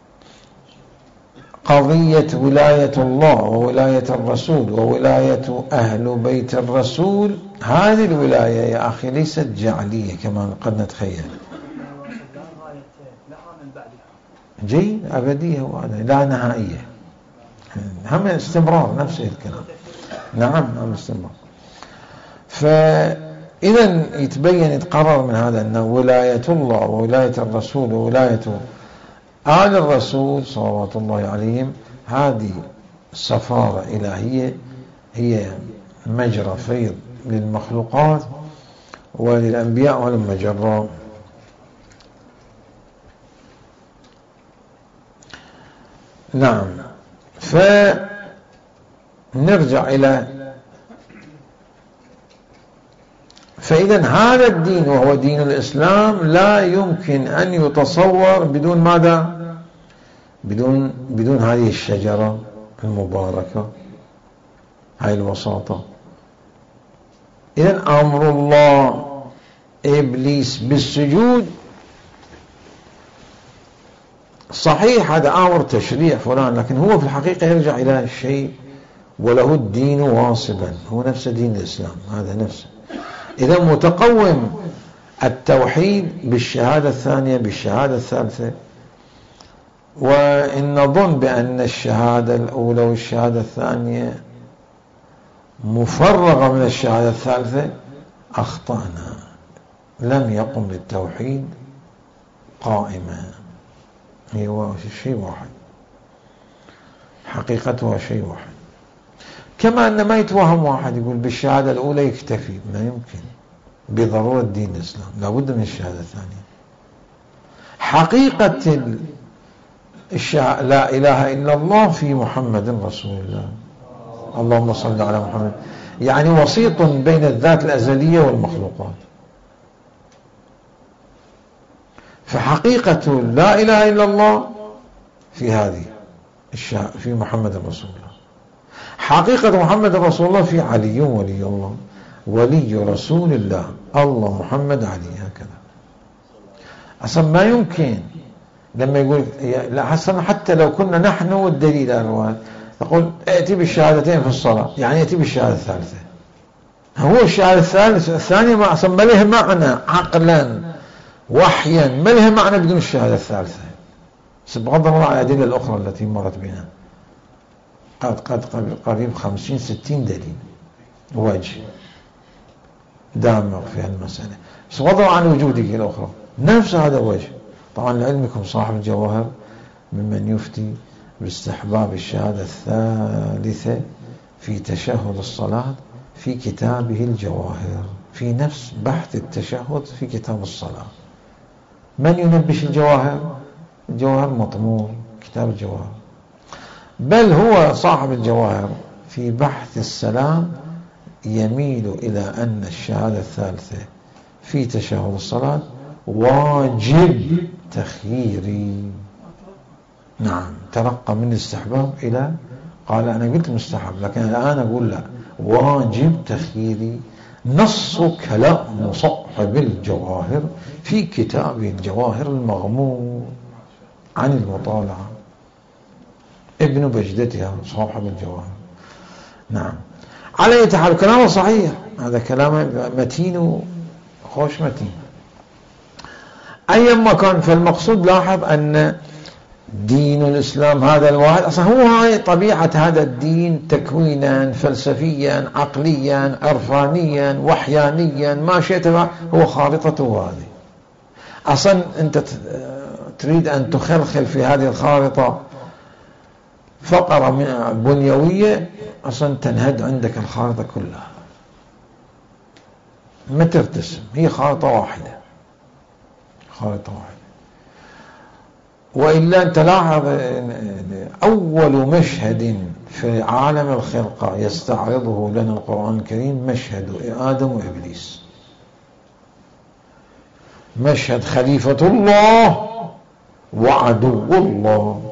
قضية ولاية الله وولاية الرسول وولاية أهل بيت الرسول، هذه الولاية يا أخي ليست جعلية كما قد نتخيل، جي أبدية وهذا لا نهائية، هم استمرار نفس الكلام. نعم هم استمرار. فإذا يتبين يتقرر من هذا أن ولاية الله وولاية الرسول وولاية آل الرسول صلوات الله عليهم هذه سفارة إلهية، هي مجرى فيض للمخلوقات وللأنبياء ولما جرى. نعم. فنرجع إلى فإذا هذا الدين وهو دين الإسلام لا يمكن أن يتصور بدون ماذا؟ بدون بدون هذه الشجرة المباركة، هاي الوساطة. إذن أمر الله إبليس بالسجود صحيح، هذا أمر تشريع فلان، لكن هو في الحقيقة يرجع إلى الشيء وله الدين واصبا، هو نفس دين الإسلام، هذا نفسه. إذا متقوم التوحيد بالشهادة الثانية بالشهادة الثالثة. وإن نظن بأن الشهادة الأولى والشهادة الثانية مفرغة من الشهادة الثالثة أخطأنا، لم يقم للتوحيد قائما، هو شيء واحد، حقيقتها شيء واحد. كما أن ما يتوهم واحد يقول بالشهادة الأولى يكتفي، ما يمكن، بضرورة دين الإسلام لابد من الشهادة الثانية. حقيقة الشهادة لا إله إلا الله في محمد رسول الله، اللهم صل على محمد، يعني وسيط بين الذات الأزلية والمخلوقات. فحقيقة لا إله إلا الله في هذه في محمد رسول الله، حقيقة محمد رسول الله في علي ولي الله، ولي رسول الله الله محمد علي، هكذا. أصلا ما يمكن لما يقول لا حسنا، حتى لو كنا نحن والدليل الأروان يقول ائتي بالشهادتين في الصلاة، يعني ائتي بالشهادة الثالثة. هو الشهادة الثالثة الثانية ما أصلا ما له معنى عقلا وحيا، ما له معنى بدون الشهادة الثالثة، بغض النظر عن الأدلة الأخرى التي مرت بنا. قد قد قريب خمسين ستين دليل وجه دامغ في هالمسألة، بس وضعوا عن وجوده الأخرى نفس هذا الوجه. طبعا لعلمكم صاحب الجواهر ممن يفتي باستحباب الشهادة الثالثة في تشهد الصلاة في كتابه الجواهر، في نفس بحث التشهد في كتاب الصلاة. من ينبش الجواهر؟ الجواهر مطمور، كتاب الجواهر. بل هو صاحب الجواهر في بحث السلام يميل إلى أن الشهادة الثالثة في تشهد الصلاة واجب تخييري. نعم، ترقى من الاستحباب إلى قال أنا قلت مستحب، لكن الآن أقول لا، واجب تخييري. نص كلام صاحب الجواهر في كتاب الجواهر المغمور عن المطالعة، ابن بجدتها صاحب الجواهر. نعم، على أي حال كلامه صحيح، هذا كلام متين وخوش متين. أيما كان، فالمقصود لاحظ أن دين الإسلام هذا الواحد أصلا هو هاي طبيعة هذا الدين، تكوينا فلسفيا عقليا عرفانيا وحيانيا ما شئت، هو خارطته هذه. أصلا أنت تريد أن تخلخل في هذه الخارطة فقرة بنيوية، أصلا تنهد عندك الخارطة كلها، ما ترتسم، هي خارطة واحدة، خارطة واحدة. وإلا أن تلاحظ أول مشهد في عالم الخلقة يستعرضه لنا القرآن الكريم مشهد آدم وإبليس، مشهد خليفة الله وعدو الله.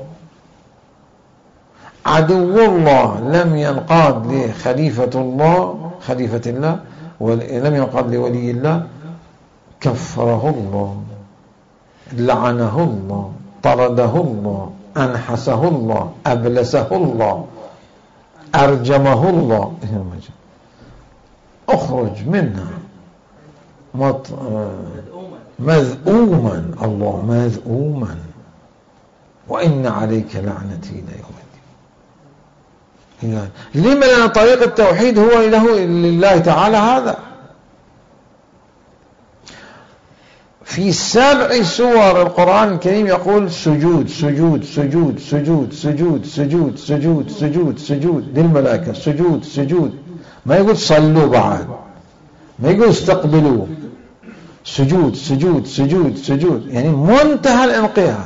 عدو الله لم ينقاد لخليفة الله خليفة الله، ولم ينقاد لولي الله، كفره الله، لعنه الله، طرده الله، أنحسه الله، أبلسه الله، أرجمه الله. أخرج منها مذءوما، الله مذءوما، وإن عليك لعنتي إلى يوم الدين. لما؟ لأن طريق التوحيد هو له لله تعالى. هذا في سبع سور القرآن الكريم يقول سجود سجود سجود سجود سجود سجود سجود سجود سجود للملائكة، سجود سجود، ما يقول صلوا بعد، ما يقول استقبلوا، سجود سجود سجود سجود، يعني منتهى الانقياد.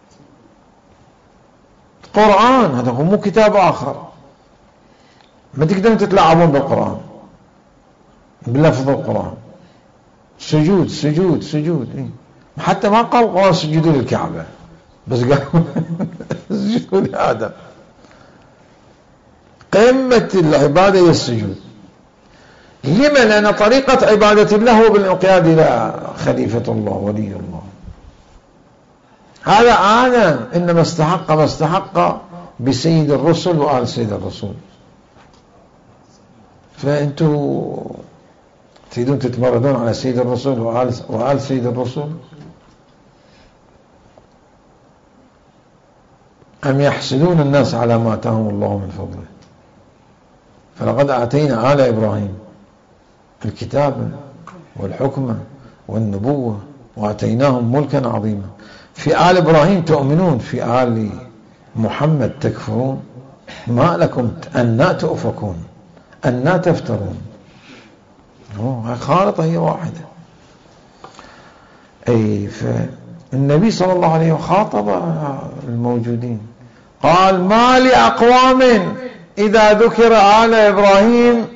قرآن هذا هو مو كتاب آخر، ما تقدرون تتلاعبون بالقرآن بلفظ القرآن. سجود سجود سجود، حتى ما قال القرآن سجدوا للكعبة، بس قال سجدوا لآدم. قمة العبادة هي السجود. لما؟ لأن طريقة عبادة الله هو بالانقياد إلى خليفة الله ولي الله. هذا آدم إنما استحق ما استحق بسيد الرسل وآل سيد الرسول. فأنتوا تريدون تتمردون على سيد الرسول وآل, وآل سيد الرسول؟ أم يحسدون الناس على ما آتاهم الله من فضله؟ فلقد آتينا آل إبراهيم الكتاب والحكمة والنبوة وآتيناهم ملكا عظيما. في آل إبراهيم تؤمنون، في آل محمد تكفرون. ما لكم أنى تؤفكون أنى تفترون. خارطة هي واحدة. أي فالنبي صلى الله عليه وسلم خاطب الموجودين، قال ما لأقوام إذا ذكر آل إبراهيم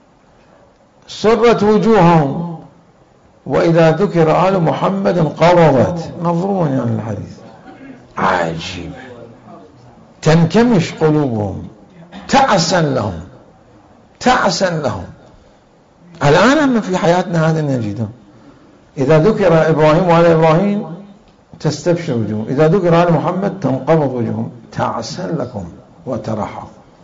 سرت وجوههم وإذا ذكر آل محمد انقبضت. نظرون يعني الحديث عجيب، تنكمش قلوبهم تعسا لهم تعسا لهم. الآن أما في حياتنا هذا نجده، إذا ذكر إبراهيم وآل إبراهيم تستبشر وجوههم، إذا ذكر آل محمد تنقبض وجوههم. تعسا لكم وترحى،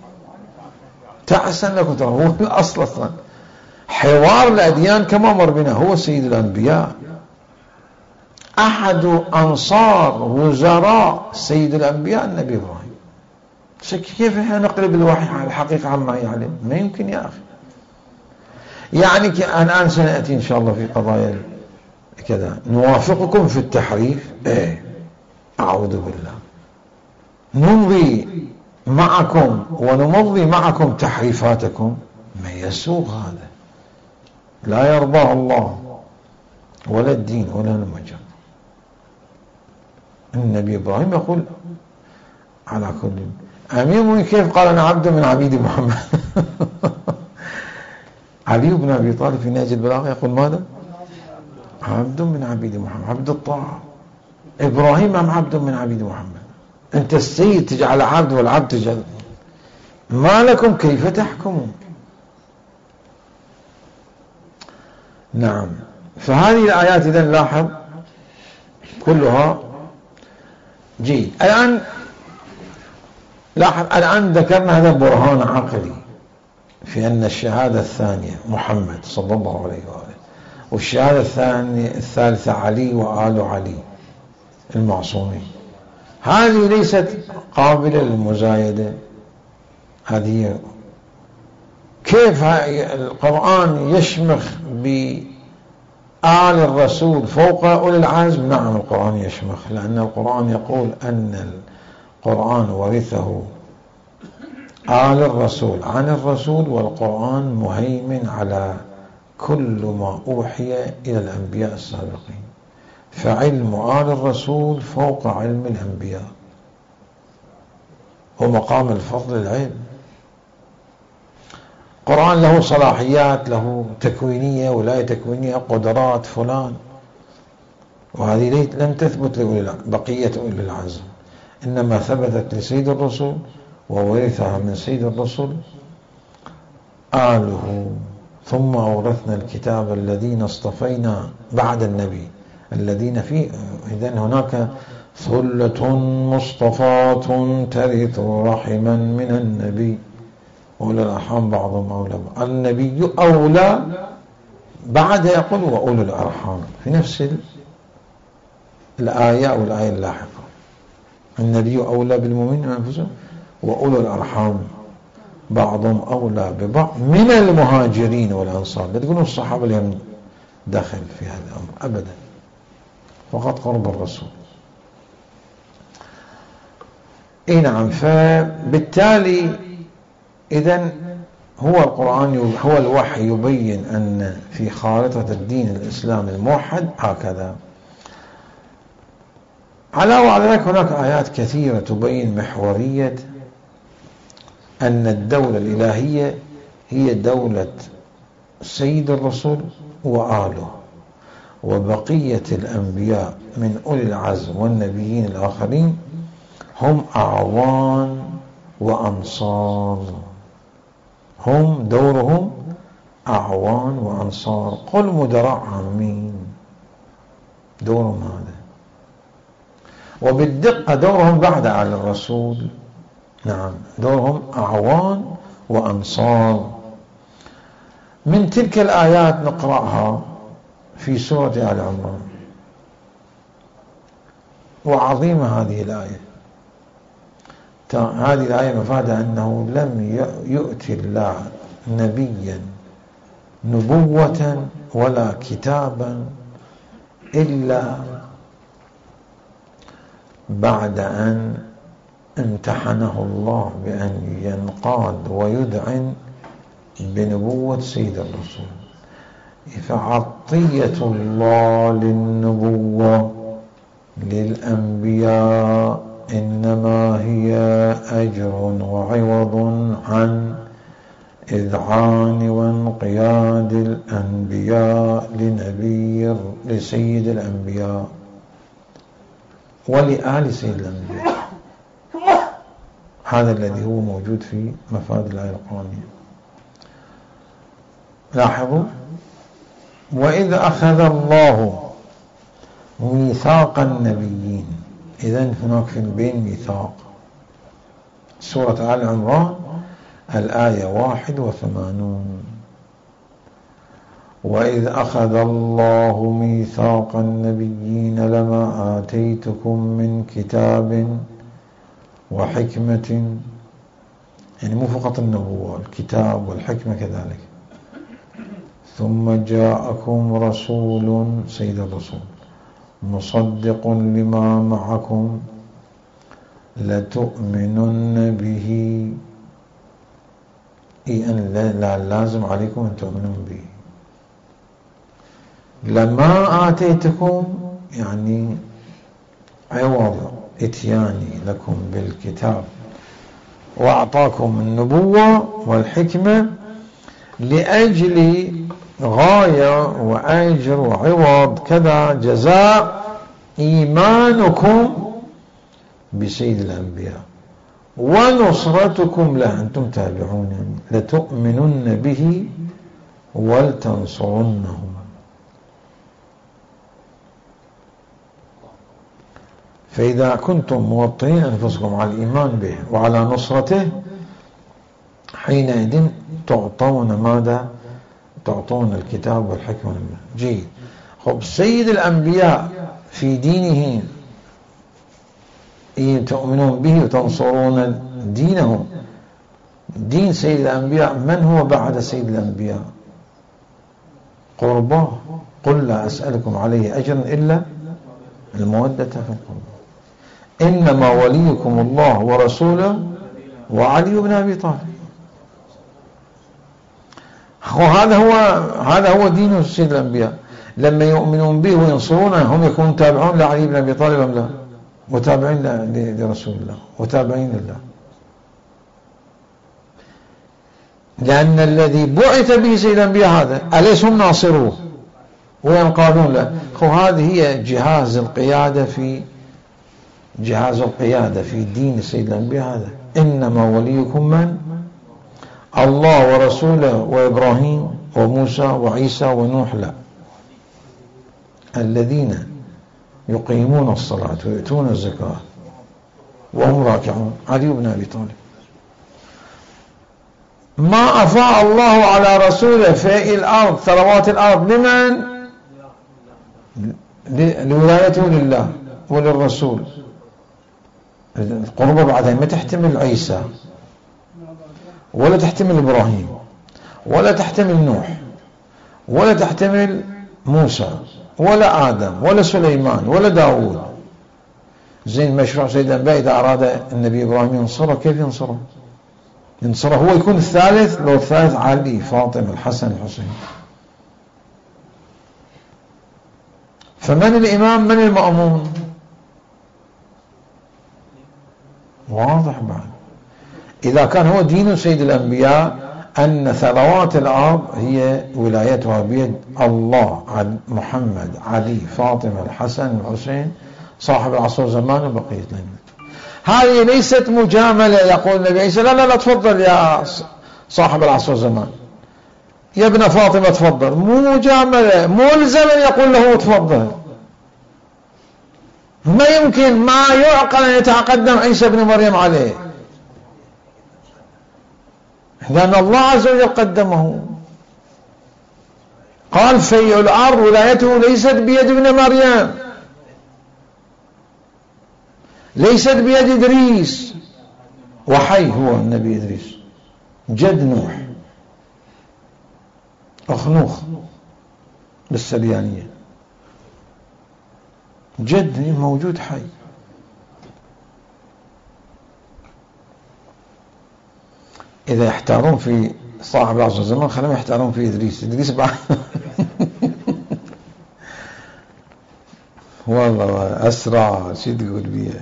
تعسا لكم ترحى. هو الأصل أصلا حوار الأديان كما مر بنا، هو سيد الأنبياء، أحد أنصار وزراء سيد الأنبياء النبي إبراهيم كيف نقلب الوحي على الحقيقة عما يعلم؟ ما يمكن يا أخي. يعني الآن سنأتي إن شاء الله في قضايا كذا نوافقكم في التحريف، إيه أعوذ بالله، نمضي معكم ونمضي معكم تحريفاتكم، ما يسوغ هذا، لا يرضاه الله ولا الدين ولا المجر. النبي إبراهيم يقول على كل أمير المؤمنين كيف قال أنا عبد من عبيد محمد. علي بن أبي طالب في نهج البلاغة يقول ماذا؟ عبد من عبيد محمد، عبد الطاعة. إبراهيم أم عبد من عبيد محمد؟ أنت السيد تجعل عبد والعبد تجعل، ما لكم كيف تحكمون؟ نعم. فهذه الآيات إذن لاحظ كلها جيد. الآن لاحظ، الآن ذكرنا هذا برهان عقلي في أن الشهادة الثانية محمد صلى الله عليه وآله، والشهادة الثانية الثالثة علي وآل علي المعصومين. هذه ليست قابلة للمزايدة. هذه كيف القرآن يشمخ بآل الرسول فوق أولي العزم؟ نعم القرآن يشمخ، لأن القرآن يقول أن القرآن ورثه آل الرسول عن الرسول، والقرآن مهيمن على كل ما أوحي إلى الأنبياء السابقين، فعلم آل الرسول فوق علم الأنبياء، ومقام الفضل العلم. القرآن له صلاحيات، له تكوينية ولاية تكوينية، قدرات فلان، وهذه لم تثبت لبقية أولي العزم، إنما ثبتت لسيد الرسل وورثها من سيد الرسل آله. ثم أورثنا الكتاب الذين اصطفينا بعد النبي الذين فيه. إذن هناك ثلة مصطفات ترث رحما من النبي، أولى الأرحام بعضهم أولى بعض. النبي أولى، بعد يقول وأولو الأرحام في نفس الآية أو الآية اللاحقة. النبي أولى بالمؤمنين من أنفسهم وأولو الأرحام بعضهم أولى ببعض من المهاجرين والأنصار. لا تقولوا الصحابة لهم دخل في هذا الأمر أبدا، فقط قرب الرسول. إيه نعم. فبالتالي إذن هو القرآن هو الوحي يبين أن في خارطة الدين الإسلام الموحد هكذا. علاوة على ذلك هناك آيات كثيرة تبين محورية أن الدولة الإلهية هي دولة سيد الرسول وآله، وبقية الأنبياء من أولي العزم والنبيين الآخرين هم أعوان وأنصار، هم دورهم أعوان وأنصار. قل مدراء عامين، دورهم هذا، وبالدقة دورهم بعد على الرسول. نعم دورهم أعوان وأنصار. من تلك الآيات نقرأها في سورة آل عمران، وعظيمة هذه الآية. هذه الآية مفادها أنه لم يؤتي الله نبيا نبوة ولا كتابا إلا بعد أن امتحنه الله بأن ينقاد ويدعن بنبوة سيد الرسول. فعطية الله للنبوة للأنبياء إنما هي أجر وعوض عن إذعان وانقياد الأنبياء لنبي لسيد الأنبياء ولآل سيد الأنبياء. هذا الذي هو موجود في مفاد الآية القرآنية. لاحظوا، وإذ أخذ الله ميثاق النبيين. إذن هناك في البين ميثاق. سورة آل عمران الآية واحد وثمانون. وإذ أخذ الله ميثاق النبيين لما آتيتكم من كتاب وحكمة يعني مو فقط النبوة، الكتاب والحكمة كذلك. ثم جاءكم رسول، سيد الرسول، مصدق لما معكم لتؤمنن به، إي أن لا لازم عليكم أن تؤمنون به. لما آتيتكم يعني عوض إتياني لكم بالكتاب وأعطاكم النبوة والحكمة لأجل غاية وأجر وعوض كذا جزاء إيمانكم بسيد الأنبياء ونصرتكم له، أنتم تابعون يعني لتؤمنن به ولتنصرنه. فإذا كنتم موطنين أنفسكم على الإيمان به وعلى نصرته حينئذ تعطون ماذا؟ تعطون الكتاب والحكمة. جيد. خب سيد الأنبياء في دينه تؤمنون به وتنصرون دينه. دين سيد الأنبياء من هو بعد سيد الأنبياء؟ قرباه. قل لا أسألكم عليه أجرا إلا المودة في القربى. إنما وليكم الله ورسوله وعلي بن أبي طالب. هذا هو هذا هو دين سيد الأنبياء. لما يؤمنون به وينصرونه هم يكونون تابعون لعلي بن أبي طالب أم لا؟ وتابعين لرسول الله وتابعين لله، لأن الذي بعث به سيد الأنبياء هذا أليس هم ناصروه وينقادون له؟ هذه هي جهاز القيادة في جهاز القيادة في دين سيد الأنبياء هذا. إنما وليكم من؟ الله ورسوله وإبراهيم وموسى وعيسى ونوح، لا، الذين يقيمون الصلاة ويؤتون الزكاة وهم راكعون، علي بن أبي طالب. ما أفاء الله على رسوله في الأرض ثروات الأرض لمن؟ لولايته لله وللرسول. القربة بعدها ما تحتمل عيسى ولا تحتمل إبراهيم ولا تحتمل نوح ولا تحتمل موسى ولا آدم ولا سليمان ولا داود. زين مشروع سيد الأنبياء إذا أراد النبي إبراهيم ينصره كيف ينصره؟ ينصره هو يكون الثالث، لو الثالث علي فاطمة الحسن الحسين. فمن الإمام من المأمون؟ واضح بعد. إذا كان هو دين سيد الأنبياء أن ثروات الأرض هي ولايتها بيد الله، محمد علي فاطمة الحسن الحسين صاحب العصر والزمان وبقية الأئمة. هذه ليست مجاملة يقول النبي عيسى لا لا لا تفضل يا صاحب العصر والزمان، يا ابن فاطمة تفضل. مو مجاملة، ملزم يقول له تفضل. ما يمكن، ما يعقل أن يتقدم عيسى بن مريم عليه، لأن الله عز وجل قدمه. قال في الأرض ولايته ليست بيد ابن مريم، ليست بيد إدريس، وحي هو النبي إدريس جد نوح أخنوخ بالسريانية، جد موجود حي. إذا يحتارون في صاحب العصر والزمان خلهم يحتارون في إدريس. إدريس بعد والله أسرع شو تقول بيه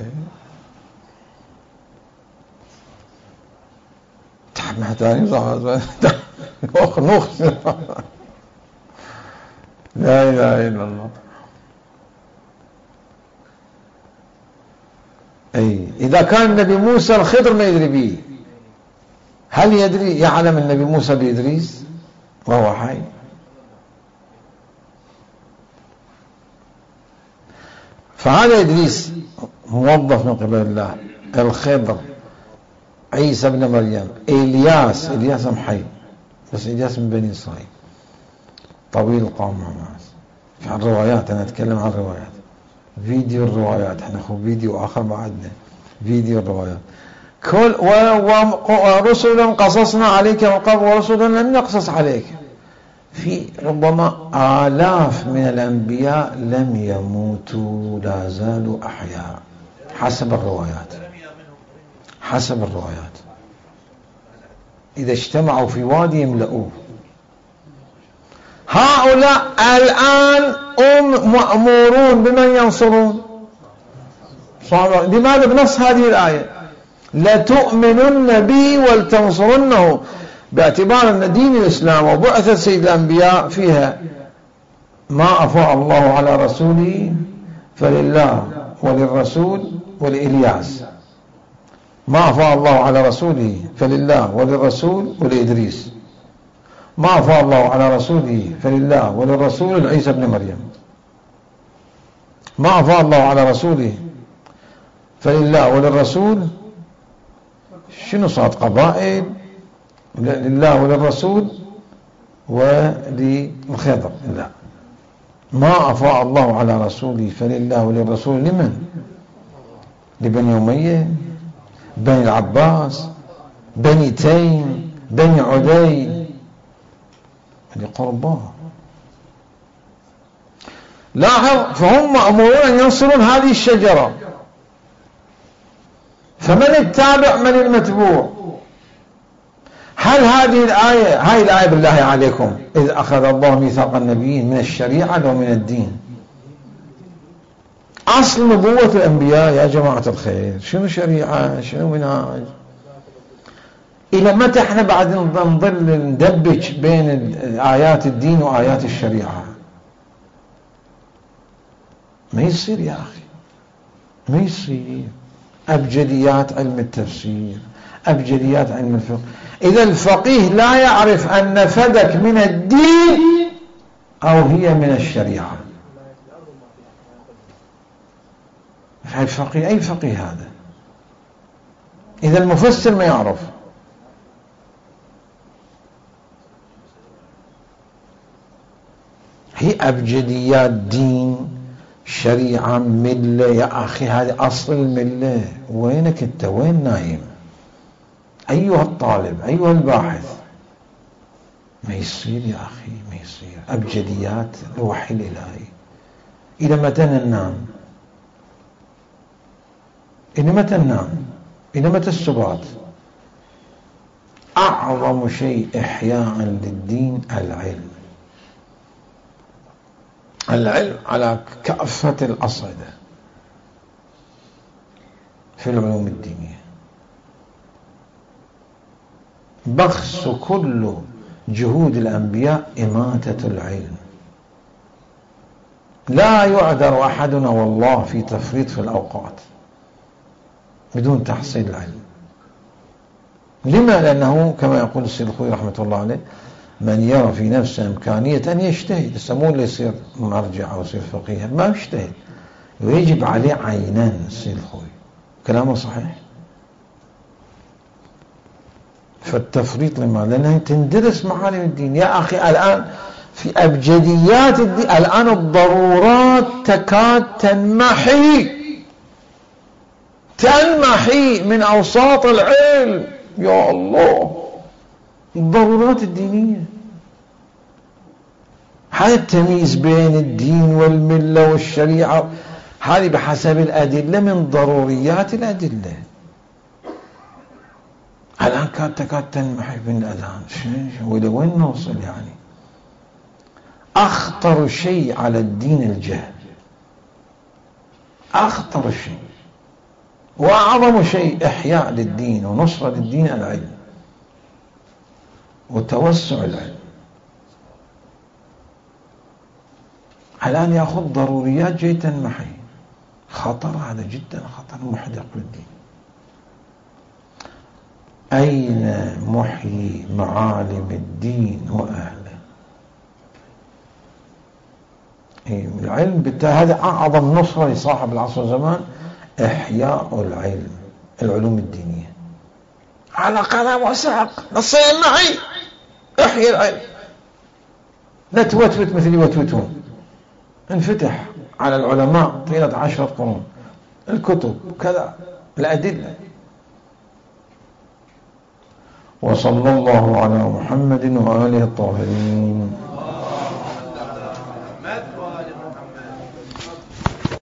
تحب محتارين صاحب أخنوخ لا إله إلا الله. أي إذا كان النبي موسى الخضر ما يدري به، هل يدري يعلم النبي موسى بإدريس وهو حي؟ فهذا إدريس موظف من قبل الله، الخضر عيسى بن مريم، إلياس إلياس حي بس إلياس من بني إسرائيل طويل القامة. في الروايات أنا أتكلم عن الروايات، فيديو الروايات، احنا خو فيديو آخر بعدنا فيديو الروايات. كل ورسلا قصصنا عليك من قبل ورسلا لم نقصص عليك. في ربما آلاف من الأنبياء لم يموتوا، لا زالوا أحياء حسب الروايات، حسب الروايات. إذا اجتمعوا في وادي يملؤوه. هؤلاء الآن أم مأمورون بمن ينصرون؟ لماذا؟ بنص هذه الآية لتؤمنن بي ولتنصرنه، باعتبار أن دين الإسلام وبعثة سيد الأنبياء فيها ما أفاء الله على رسوله فلله وللرسول ولإلياس، ما أفاء الله على رسوله فلله وللرسول ولإدريس، ما أفاء الله على رسوله فلله وللرسول عيسى بن مريم، ما أفاء الله على رسوله فلله وللرسول شنو صارت قبائل، لله وللرسول وللخضر. لا، ما أفاء الله على رسوله فلله وللرسول لمن؟ لبني أمية، بني العباس، بني تيم، بني عدي، لقرباه. لاحظ، فهم مأمورون أن ينصرون هذه الشجرة. فمن التابع من المتبوع؟ هل هذه الآية، هاي الآية بالله عليكم إذ أخذ الله ميثاق النبيين من الشريعة أو من الدين؟ أصل نبوة الأنبياء يا جماعة الخير شنو شريعة، شنو منهاج؟ إلى متى احنا بعد نظل ندبج بين آيات الدين وآيات الشريعة؟ ما يصير يا أخي، ما يصير. أبجديات علم التفسير، أبجديات علم الفقه. إذا الفقيه لا يعرف أن فدك من الدين أو هي من الشريعة، الفقيه أي فقيه هذا؟ إذا المفسر ما يعرف. هي أبجديات دين شريعة ملة يا أخي، هذه أصل الملة. وينك أنت؟ وين نايم أيها الطالب أيها الباحث؟ ما يصير يا أخي، ما يصير. أبجديات الوحي الإلهي. إلى متى ننام؟ إلى متى ننام؟ إلى متى السبات؟ أعظم شيء إحياء للدين العلم، العلم على كافة الأصعدة في العلوم الدينية. بخس كل جهود الأنبياء إماتة العلم. لا يعذر أحدنا والله في تفريط في الأوقات بدون تحصيل العلم. لما؟ لأنه كما يقول السيد الخوي رحمة الله عليه من يرى في نفسه إمكانية أن يجتهد، يسمون يصير مرجع أو يصير فقيه، ما يجتهد ويجب عليه عينان. السيد الخوي كلامه صحيح. فالتفريط لما؟ لأنها تندرس معالم الدين يا أخي. الآن في أبجديات الدين، الآن الضرورات تكاد تنمحي تنمحي من أوساط العلم. يا الله، الضرورات الدينية، هذا التمييز بين الدين والملة والشريعة هذه بحسب الأدلة من ضروريات الأدلة. الآن كانت تكاد تنمحي من الأذهان. وإلى وين نوصل يعني؟ أخطر شيء على الدين الجهل، أخطر شيء، وأعظم شيء إحياء للدين ونصرة للدين العلم وتوسع العلم. الآن يأخذ ضروريات جاي تنمحي. خطر هذا جدا، خطر محدق للدين. أين محيي معالم الدين وأهله؟ العلم بالتالي هذا أعظم نصرة لصاحب العصر والزمان، إحياء العلم، العلوم الدينية على قلم وساق. نصين معي، احيي العلم. لا توتوت مثل يوتوتون. انفتح على العلماء طيلة عشرة قرون، الكتب كذا، الأدلة. وصلى الله على محمد وآله الطاهرين.